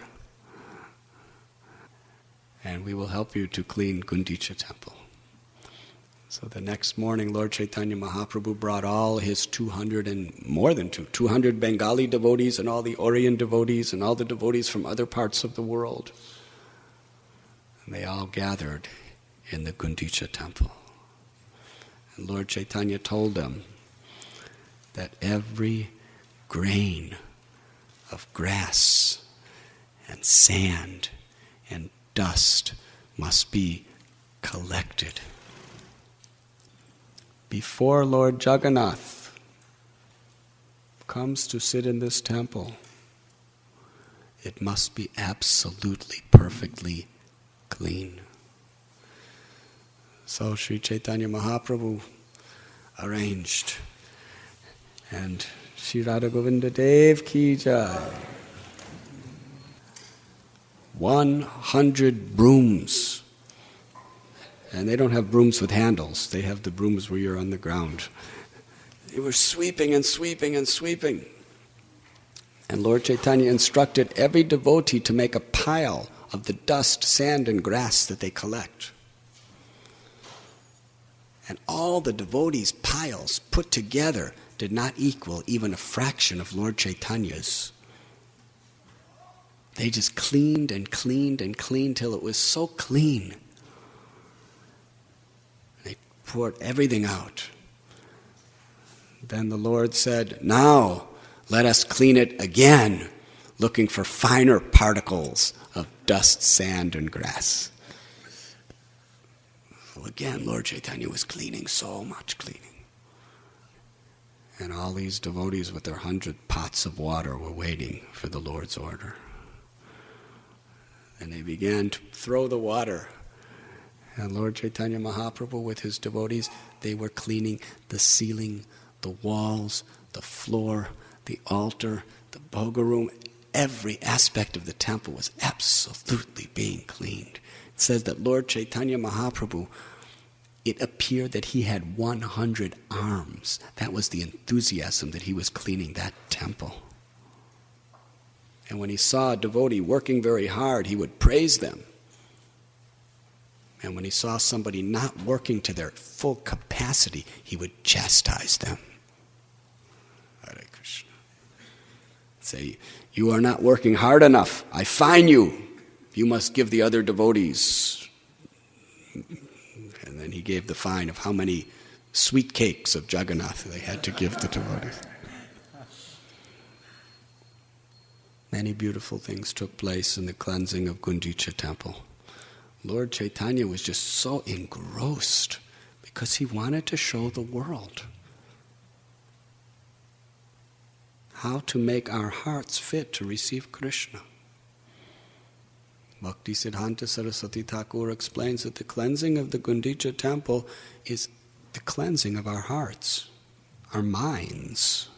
and we will help you to clean Gundicha temple. So the next morning, Lord Chaitanya Mahaprabhu brought all his two hundred and more than two, two hundred Bengali devotees and all the Orient devotees and all the devotees from other parts of the world. And they all gathered in the Gundicha temple. And Lord Chaitanya told them that every grain of grass and sand and dust must be collected. Before Lord Jagannath comes to sit in this temple, it must be absolutely, perfectly clean. So Sri Chaitanya Mahaprabhu arranged, and Sri Radha Govinda Dev Ki Jai. One hundred brooms. And they don't have brooms with handles. They have the brooms where you're on the ground. They were sweeping and sweeping and sweeping. And Lord Chaitanya instructed every devotee to make a pile of the dust, sand, and grass that they collect. And all the devotees' piles put together did not equal even a fraction of Lord Chaitanya's. They just cleaned and cleaned and cleaned till it was so clean. They poured everything out. Then the Lord said, "Now let us clean it again, looking for finer particles of dust, sand, and grass." So again, Lord Chaitanya was cleaning, so much cleaning. And all these devotees with their hundred pots of water were waiting for the Lord's order. And they began to throw the water. And Lord Chaitanya Mahaprabhu with his devotees, they were cleaning the ceiling, the walls, the floor, the altar, the bhoga room. Every aspect of the temple was absolutely being cleaned. It says that Lord Chaitanya Mahaprabhu, it appeared that he had one hundred arms. That was the enthusiasm that he was cleaning that temple. And when he saw a devotee working very hard, he would praise them. And when he saw somebody not working to their full capacity, he would chastise them. Hare Krishna. Say, "You are not working hard enough. I fine you. You must give the other devotees." And then he gave the fine of how many sweet cakes of Jagannath they had to give the devotees. Many beautiful things took place in the cleansing of Gundicha temple. Lord Chaitanya was just so engrossed because he wanted to show the world how to make our hearts fit to receive Krishna. Bhakti Siddhanta Saraswati Thakur explains that the cleansing of the Gundicha temple is the cleansing of our hearts, our minds.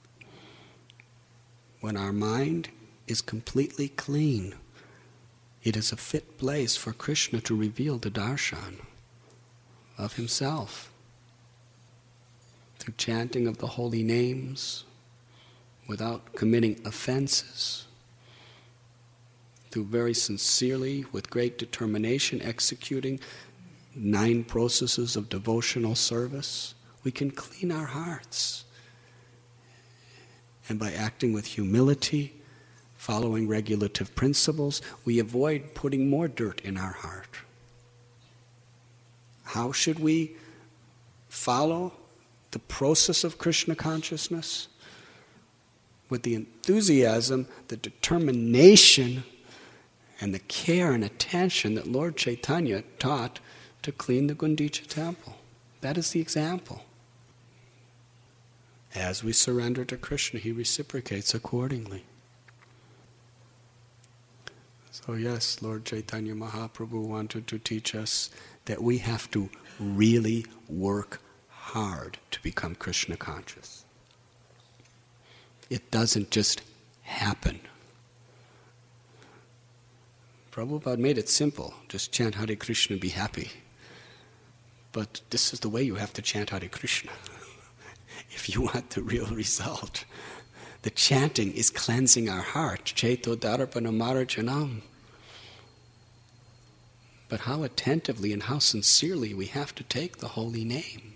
When our mind is completely clean, it is a fit place for Krishna to reveal the darshan of himself through chanting of the holy names, without committing offenses, through very sincerely, with great determination, executing nine processes of devotional service, we can clean our hearts. And by acting with humility, following regulative principles, we avoid putting more dirt in our heart. How should we follow the process of Krishna consciousness? With the enthusiasm, the determination, and the care and attention that Lord Chaitanya taught to clean the Gundicha temple. That is the example. As we surrender to Krishna, he reciprocates accordingly. So yes, Lord Chaitanya Mahaprabhu wanted to teach us that we have to really work hard to become Krishna conscious. It doesn't just happen. Prabhupada made it simple. Just chant Hare Krishna and be happy. But this is the way you have to chant Hare Krishna if you want the real result. The chanting is cleansing our heart. Cheto darpana marjanam. But how attentively and how sincerely we have to take the holy name.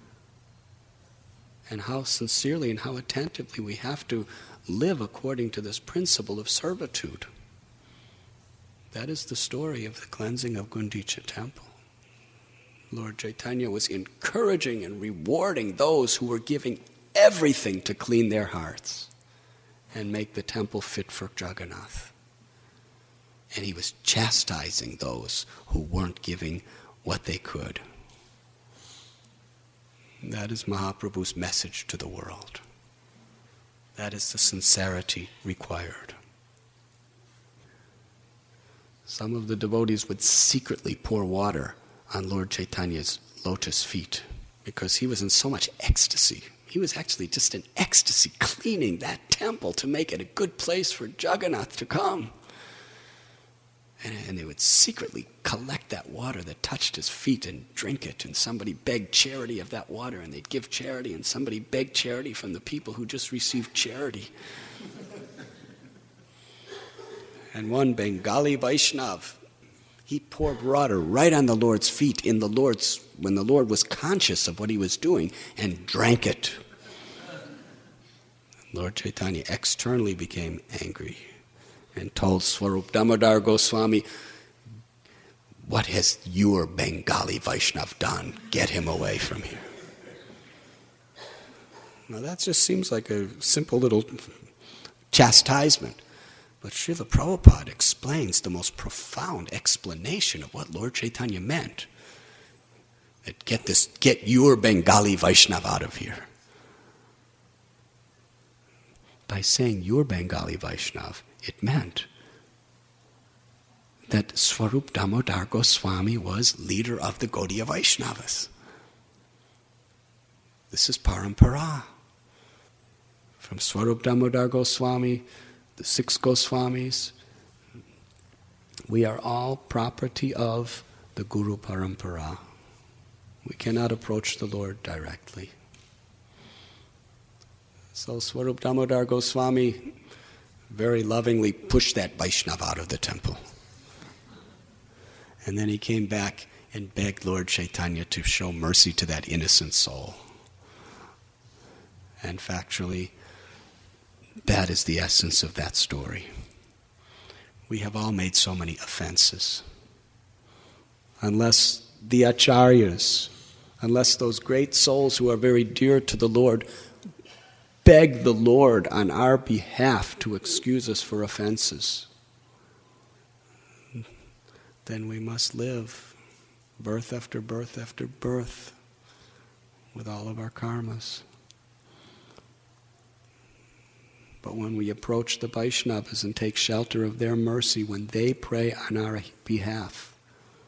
And how sincerely and how attentively we have to live according to this principle of servitude. That is the story of the cleansing of Gundicha temple. Lord Chaitanya was encouraging and rewarding those who were giving everything to clean their hearts and make the temple fit for Jagannath. And he was chastising those who weren't giving what they could. That is Mahaprabhu's message to the world. That is the sincerity required. Some of the devotees would secretly pour water on Lord Chaitanya's lotus feet because he was in so much ecstasy. He was actually just in ecstasy cleaning that temple to make it a good place for Jagannath to come. And, and they would secretly collect that water that touched his feet and drink it. And somebody begged charity of that water, and they'd give charity, and somebody begged charity from the people who just received charity. And one Bengali Vaishnav, he poured water right on the Lord's feet in the Lord's when the Lord was conscious of what he was doing and drank it. Lord Chaitanya externally became angry and told Swarup Damodar Goswami, "What has your Bengali Vaishnav done? Get him away from here." Now that just seems like a simple little chastisement. But Srila Prabhupada explains the most profound explanation of what Lord Chaitanya meant. That get this, get your Bengali Vaishnav out of here. By saying your Bengali Vaishnav, it meant that Swarup Damodar Goswami was leader of the Gaudiya Vaishnavas. This is parampara. From Swarup Damodar Goswami, the six Goswamis, we are all property of the Guru Parampara. We cannot approach the Lord directly. So Swarup Damodar Goswami very lovingly pushed that Vaishnava out of the temple. And then he came back and begged Lord Chaitanya to show mercy to that innocent soul. And factually, that is the essence of that story. We have all made so many offenses. Unless the acharyas, unless those great souls who are very dear to the Lord beg the Lord on our behalf to excuse us for offenses, then we must live birth after birth after birth with all of our karmas. But when we approach the Vaishnavas and take shelter of their mercy, when they pray on our behalf,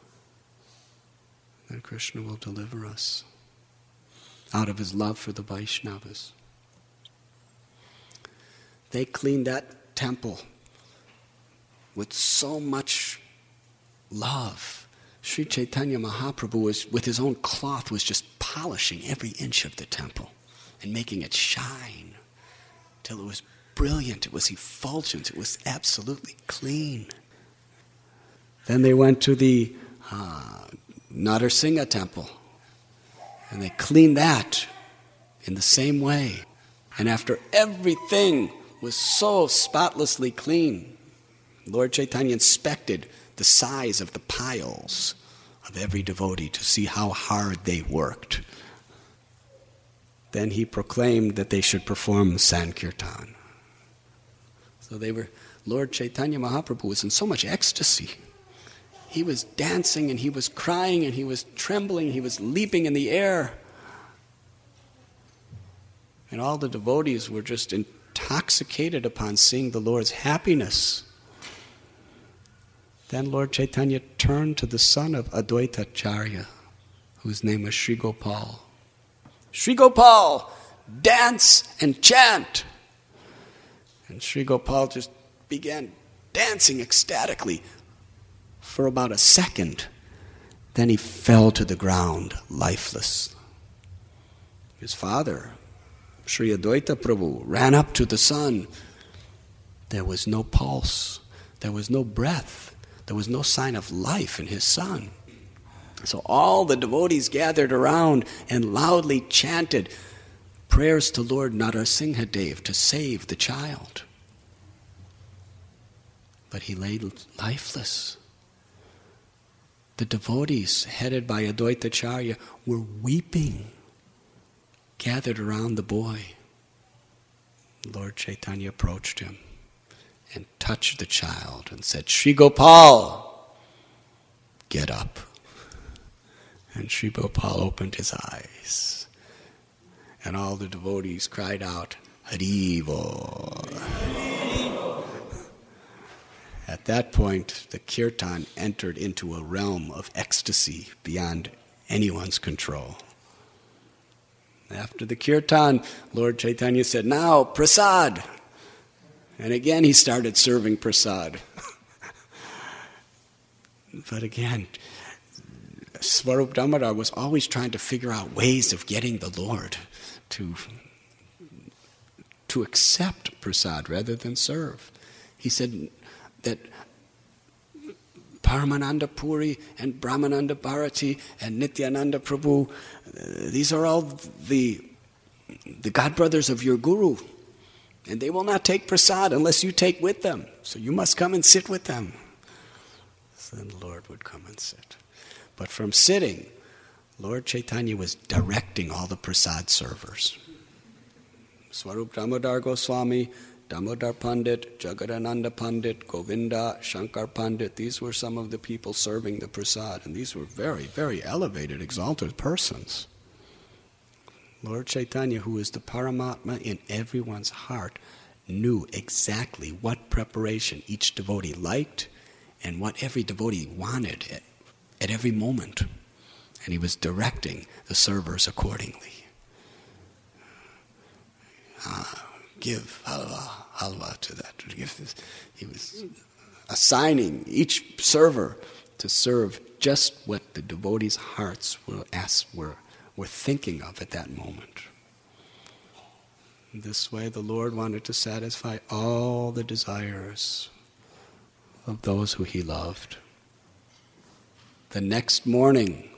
then Krishna will deliver us out of his love for the Vaishnavas. They cleaned that temple with so much love. Sri Chaitanya Mahaprabhu was, with his own cloth, was just polishing every inch of the temple and making it shine till it was brilliant, it was effulgent, it was absolutely clean. Then they went to the uh, Narsingha temple, and they cleaned that in the same way. And after everything was so spotlessly clean, Lord Chaitanya inspected the size of the piles of every devotee to see how hard they worked. Then he proclaimed that they should perform Sankirtan. So they were, Lord Chaitanya Mahaprabhu was in so much ecstasy. He was dancing and he was crying and he was trembling, he was leaping in the air. And all the devotees were just intoxicated upon seeing the Lord's happiness. Then Lord Chaitanya turned to the son of Advaita Acharya, whose name was Sri Gopal. Sri Gopal, dance and chant. And Sri Gopal just began dancing ecstatically for about a second. Then he fell to the ground, lifeless. His father, Sri Advaita Prabhu, ran up to the son. There was no pulse. There was no breath. There was no sign of life in his son. So all the devotees gathered around and loudly chanted prayers to Lord Narasimhadev to save the child. But he lay lifeless. The devotees, headed by Advaita Acharya, were weeping, gathered around the boy. Lord Chaitanya approached him and touched the child and said, Sri Gopal, get up. And Sri Gopal opened his eyes. And all the devotees cried out, Haribo. At that point, the kirtan entered into a realm of ecstasy beyond anyone's control. After the kirtan, Lord Chaitanya said, now, prasad. And again he started serving prasad. But again, Swarup Damodar was always trying to figure out ways of getting the Lord to, to accept prasad rather than serve. He said that Paramananda Puri and Brahmananda Bharati and Nityananda Prabhu, uh, these are all the, the godbrothers of your guru. And they will not take prasad unless you take with them. So you must come and sit with them. So then the Lord would come and sit. But from sitting, Lord Chaitanya was directing all the prasad servers. Swarup Damodar Goswami, Damodar Pandit, Jagadananda Pandit, Govinda, Shankar Pandit, these were some of the people serving the prasad. And these were very, very elevated, exalted persons. Lord Chaitanya, who is the Paramatma in everyone's heart, knew exactly what preparation each devotee liked and what every devotee wanted at, at every moment. And he was directing the servers accordingly. Ah, give halwa, halwa to that. Give this. He was assigning each server to serve just what the devotees' hearts were asked were. were thinking of at that moment. This way the Lord wanted to satisfy all the desires of those who he loved. The next morning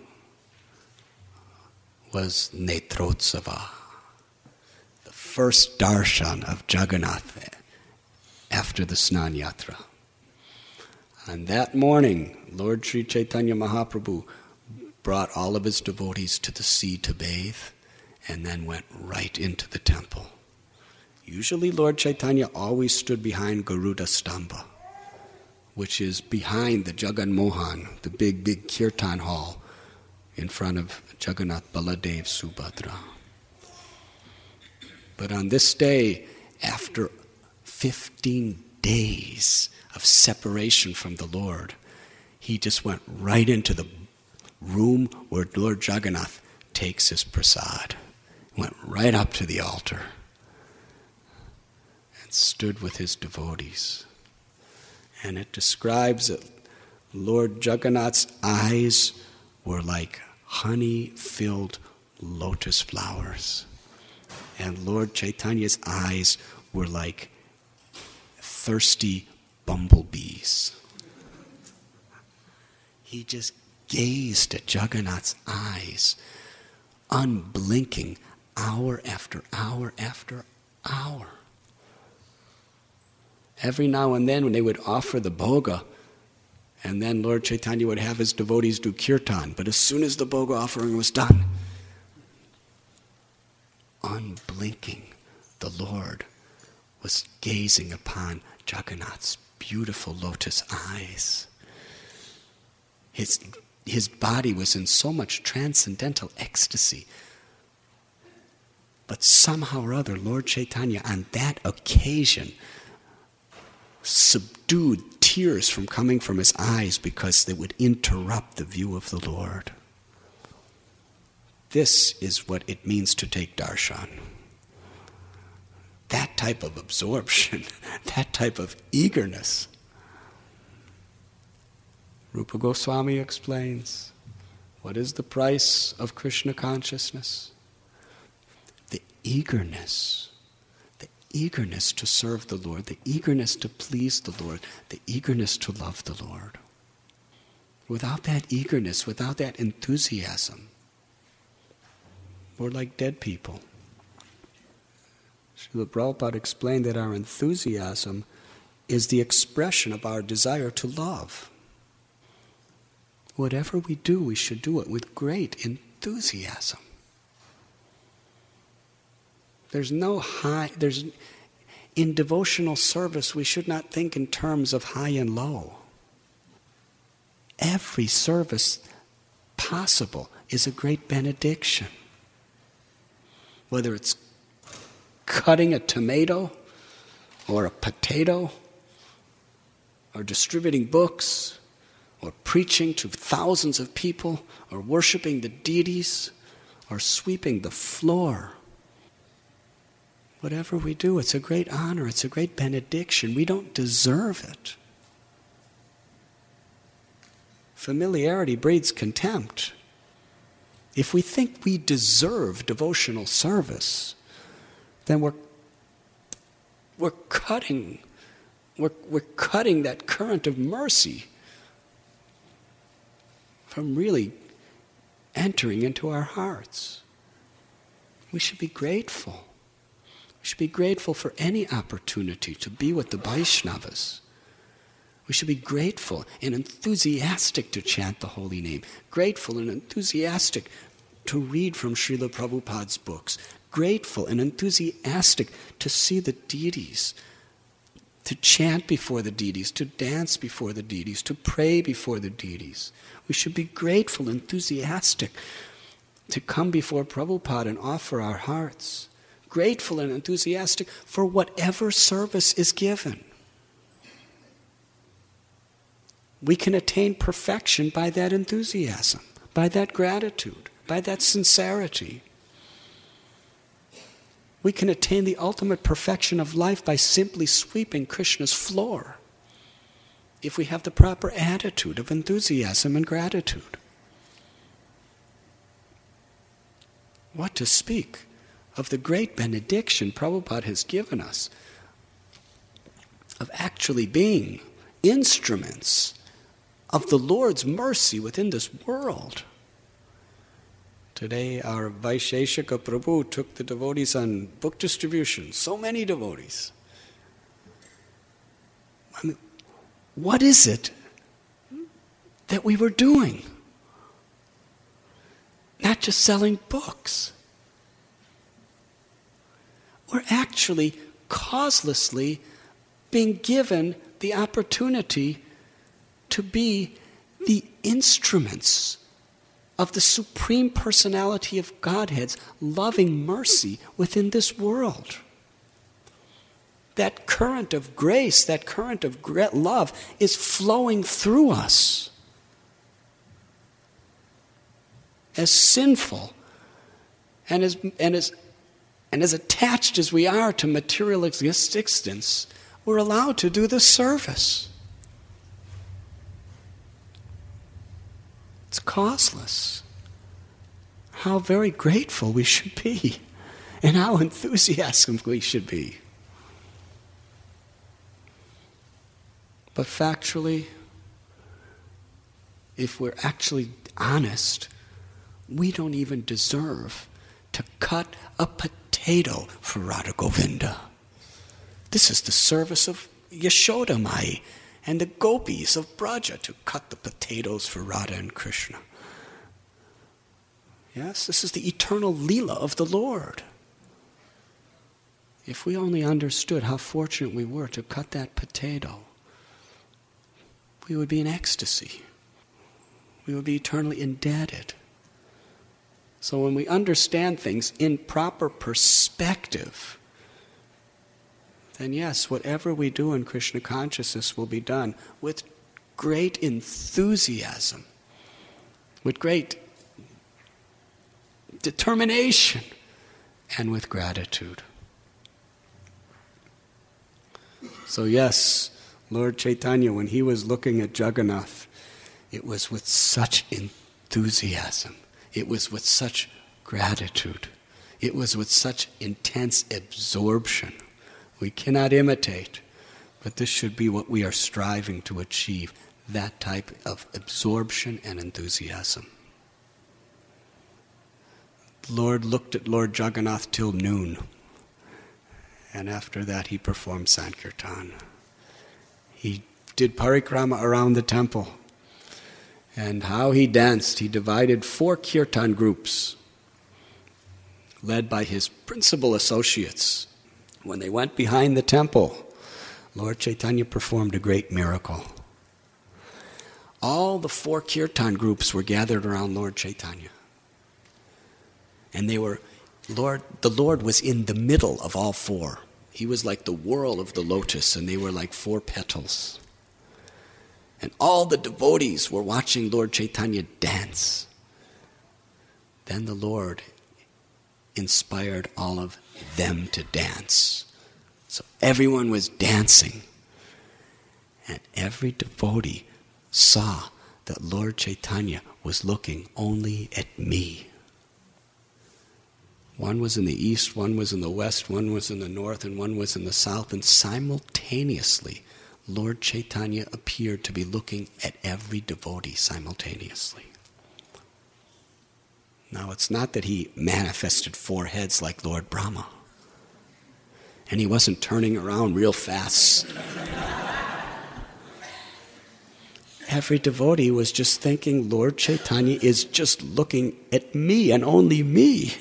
was Netrotsava, the first darshan of Jagannath after the Snan Yatra. On that morning, Lord Sri Chaitanya Mahaprabhu brought all of his devotees to the sea to bathe, and then went right into the temple. Usually Lord Chaitanya always stood behind Garuda Stamba, which is behind the Jagan Mohan, the big, big kirtan hall in front of Jagannath Baladev Subhadra. But on this day, after fifteen days of separation from the Lord, he just went right into the room where Lord Jagannath takes his prasad. Went right up to the altar and stood with his devotees. And it describes that Lord Jagannath's eyes were like honey-filled lotus flowers. And Lord Chaitanya's eyes were like thirsty bumblebees. He just gazed at Jagannath's eyes, unblinking, hour after hour after hour. Every now and then when they would offer the bhoga, and then Lord Chaitanya would have his devotees do kirtan, but as soon as the bhoga offering was done, unblinking, the Lord was gazing upon Jagannath's beautiful lotus eyes. His, his body was in so much transcendental ecstasy. But somehow or other, Lord Chaitanya, on that occasion, subdued tears from coming from his eyes because they would interrupt the view of the Lord. This is what it means to take darshan. That type of absorption, that type of eagerness. Rupa Goswami explains, what is the price of Krishna consciousness? The eagerness, the eagerness to serve the Lord, the eagerness to please the Lord, the eagerness to love the Lord. Without that eagerness, without that enthusiasm, we're like dead people. Srila Prabhupada explained that our enthusiasm is the expression of our desire to love. Whatever we do, we should do it with great enthusiasm. There's no high, there's, in devotional service, we should not think in terms of high and low. Every service possible is a great benediction. Whether it's cutting a tomato or a potato, or distributing books, or preaching to thousands of people, or worshiping the deities, or sweeping the floor. Whatever we do, it's a great honor, it's a great benediction. We don't deserve it. Familiarity breeds contempt. If we think we deserve devotional service, then we're we're cutting we're we're cutting that current of mercy from really entering into our hearts. We should be grateful. We should be grateful for any opportunity to be with the Vaishnavas. We should be grateful and enthusiastic to chant the holy name, grateful and enthusiastic to read from Srila Prabhupada's books, grateful and enthusiastic to see the deities, to chant before the deities, to dance before the deities, to pray before the deities. We should be grateful, enthusiastic to come before Prabhupada and offer our hearts, grateful and enthusiastic for whatever service is given. We can attain perfection by that enthusiasm, by that gratitude, by that sincerity. We can attain the ultimate perfection of life by simply sweeping Krishna's floor, if we have the proper attitude of enthusiasm and gratitude. What to speak of the great benediction Prabhupada has given us of actually being instruments of the Lord's mercy within this world. Today our Vaisheshika Prabhu took the devotees on book distribution, so many devotees. I mean, what is it that we were doing? Not just selling books. We're actually causelessly being given the opportunity to be the instruments of the Supreme Personality of Godhead's loving mercy within this world. That current of grace, that current of love is flowing through us. As sinful and as, and as, and as attached as we are to material existence, we're allowed to do this service. It's costless. How very grateful we should be, and how enthusiastic we should be. But factually, if we're actually honest, we don't even deserve to cut a potato for Radha Govinda. This is the service of Yashoda Mai and the gopis of Braja to cut the potatoes for Radha and Krishna. Yes, this is the eternal Leela of the Lord. If we only understood how fortunate we were to cut that potato, we would be in ecstasy. We would be eternally indebted. So when we understand things in proper perspective, then yes, whatever we do in Krishna consciousness will be done with great enthusiasm, with great determination, and with gratitude. So yes, Lord Chaitanya, when he was looking at Jagannath, it was with such enthusiasm. It was with such gratitude. It was with such intense absorption. We cannot imitate, but this should be what we are striving to achieve, that type of absorption and enthusiasm. The Lord looked at Lord Jagannath till noon, and after that he performed Sankirtan. He did parikrama around the temple. And how he danced, he divided four kirtan groups, led by his principal associates. When they went behind the temple, Lord Chaitanya performed a great miracle. All the four kirtan groups were gathered around Lord Chaitanya. And they were, Lord, the Lord was in the middle of all four. He was like the whorl of the lotus, and they were like four petals. And all the devotees were watching Lord Chaitanya dance. Then the Lord inspired all of them to dance. So everyone was dancing. And every devotee saw that Lord Chaitanya was looking only at me. One was in the east, one was in the west, one was in the north, and one was in the south. And simultaneously, Lord Chaitanya appeared to be looking at every devotee simultaneously. Now, it's not that he manifested four heads like Lord Brahma. And he wasn't turning around real fast. Every devotee was just thinking, Lord Chaitanya is just looking at me and only me.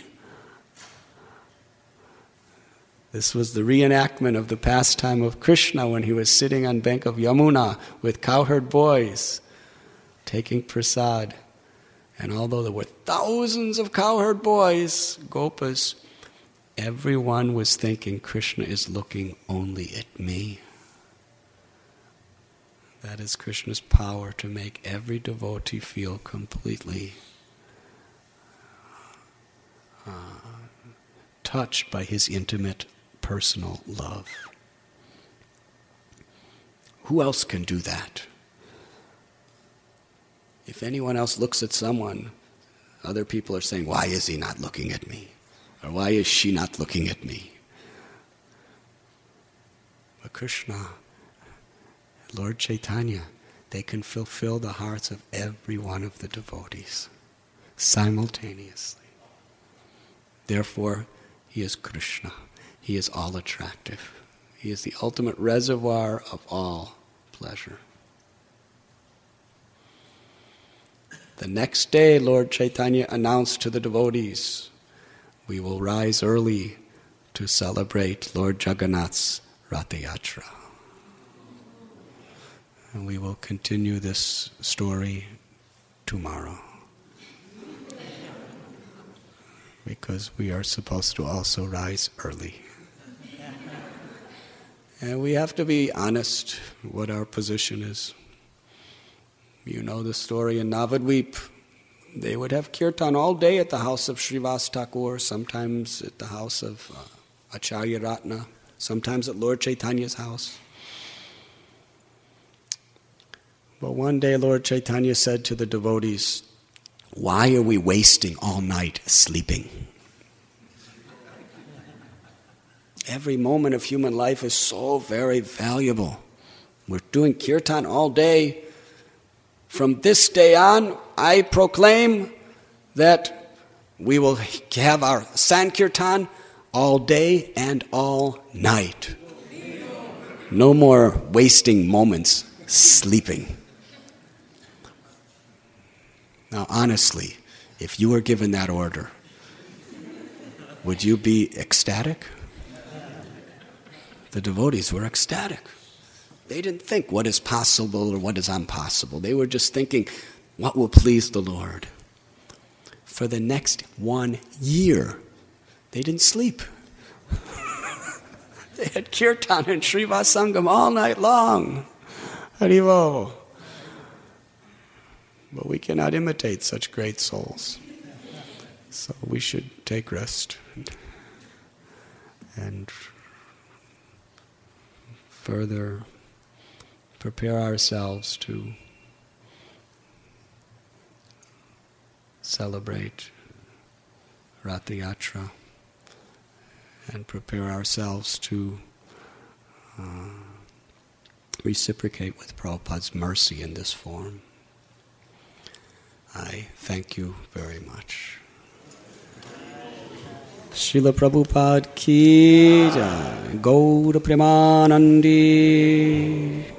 This was the reenactment of the pastime of Krishna when he was sitting on bank of Yamuna with cowherd boys, taking prasad. And although there were thousands of cowherd boys, gopas, everyone was thinking Krishna is looking only at me. That is Krishna's power to make every devotee feel completely uh, touched by his intimate personal love. Who else can do that? If anyone else looks at someone, other people are saying, why is he not looking at me? Or why is she not looking at me? But Krishna, Lord Chaitanya, they can fulfill the hearts of every one of the devotees simultaneously. Therefore, he is Krishna. He is all attractive. He is the ultimate reservoir of all pleasure. The next day, Lord Chaitanya announced to the devotees, we will rise early to celebrate Lord Jagannath's Ratha Yatra. And we will continue this story tomorrow. Because we are supposed to also rise early. And we have to be honest what our position is. You know the story in Navadvip. They would have kirtan all day at the house of Srivas Thakur, sometimes at the house of uh, Acharya Ratna, sometimes at Lord Chaitanya's house. But one day Lord Chaitanya said to the devotees, why are we wasting all night sleeping? Every moment of human life is so very valuable. We're doing kirtan all day. From this day on, I proclaim that we will have our Sankirtan all day and all night. No more wasting moments sleeping. Now, honestly, if you were given that order, would you be ecstatic? The devotees were ecstatic. They didn't think what is possible or what is impossible. They were just thinking, what will please the Lord? For the next one year, they didn't sleep. They had kirtan and Srivasangam all night long. Haribo. But we cannot imitate such great souls. So we should take rest and further prepare ourselves to celebrate Ratha Yatra and prepare ourselves to uh, reciprocate with Prabhupada's mercy in this form. I thank you very much. Srila Prabhupada ki jai, Gaura Premanandi.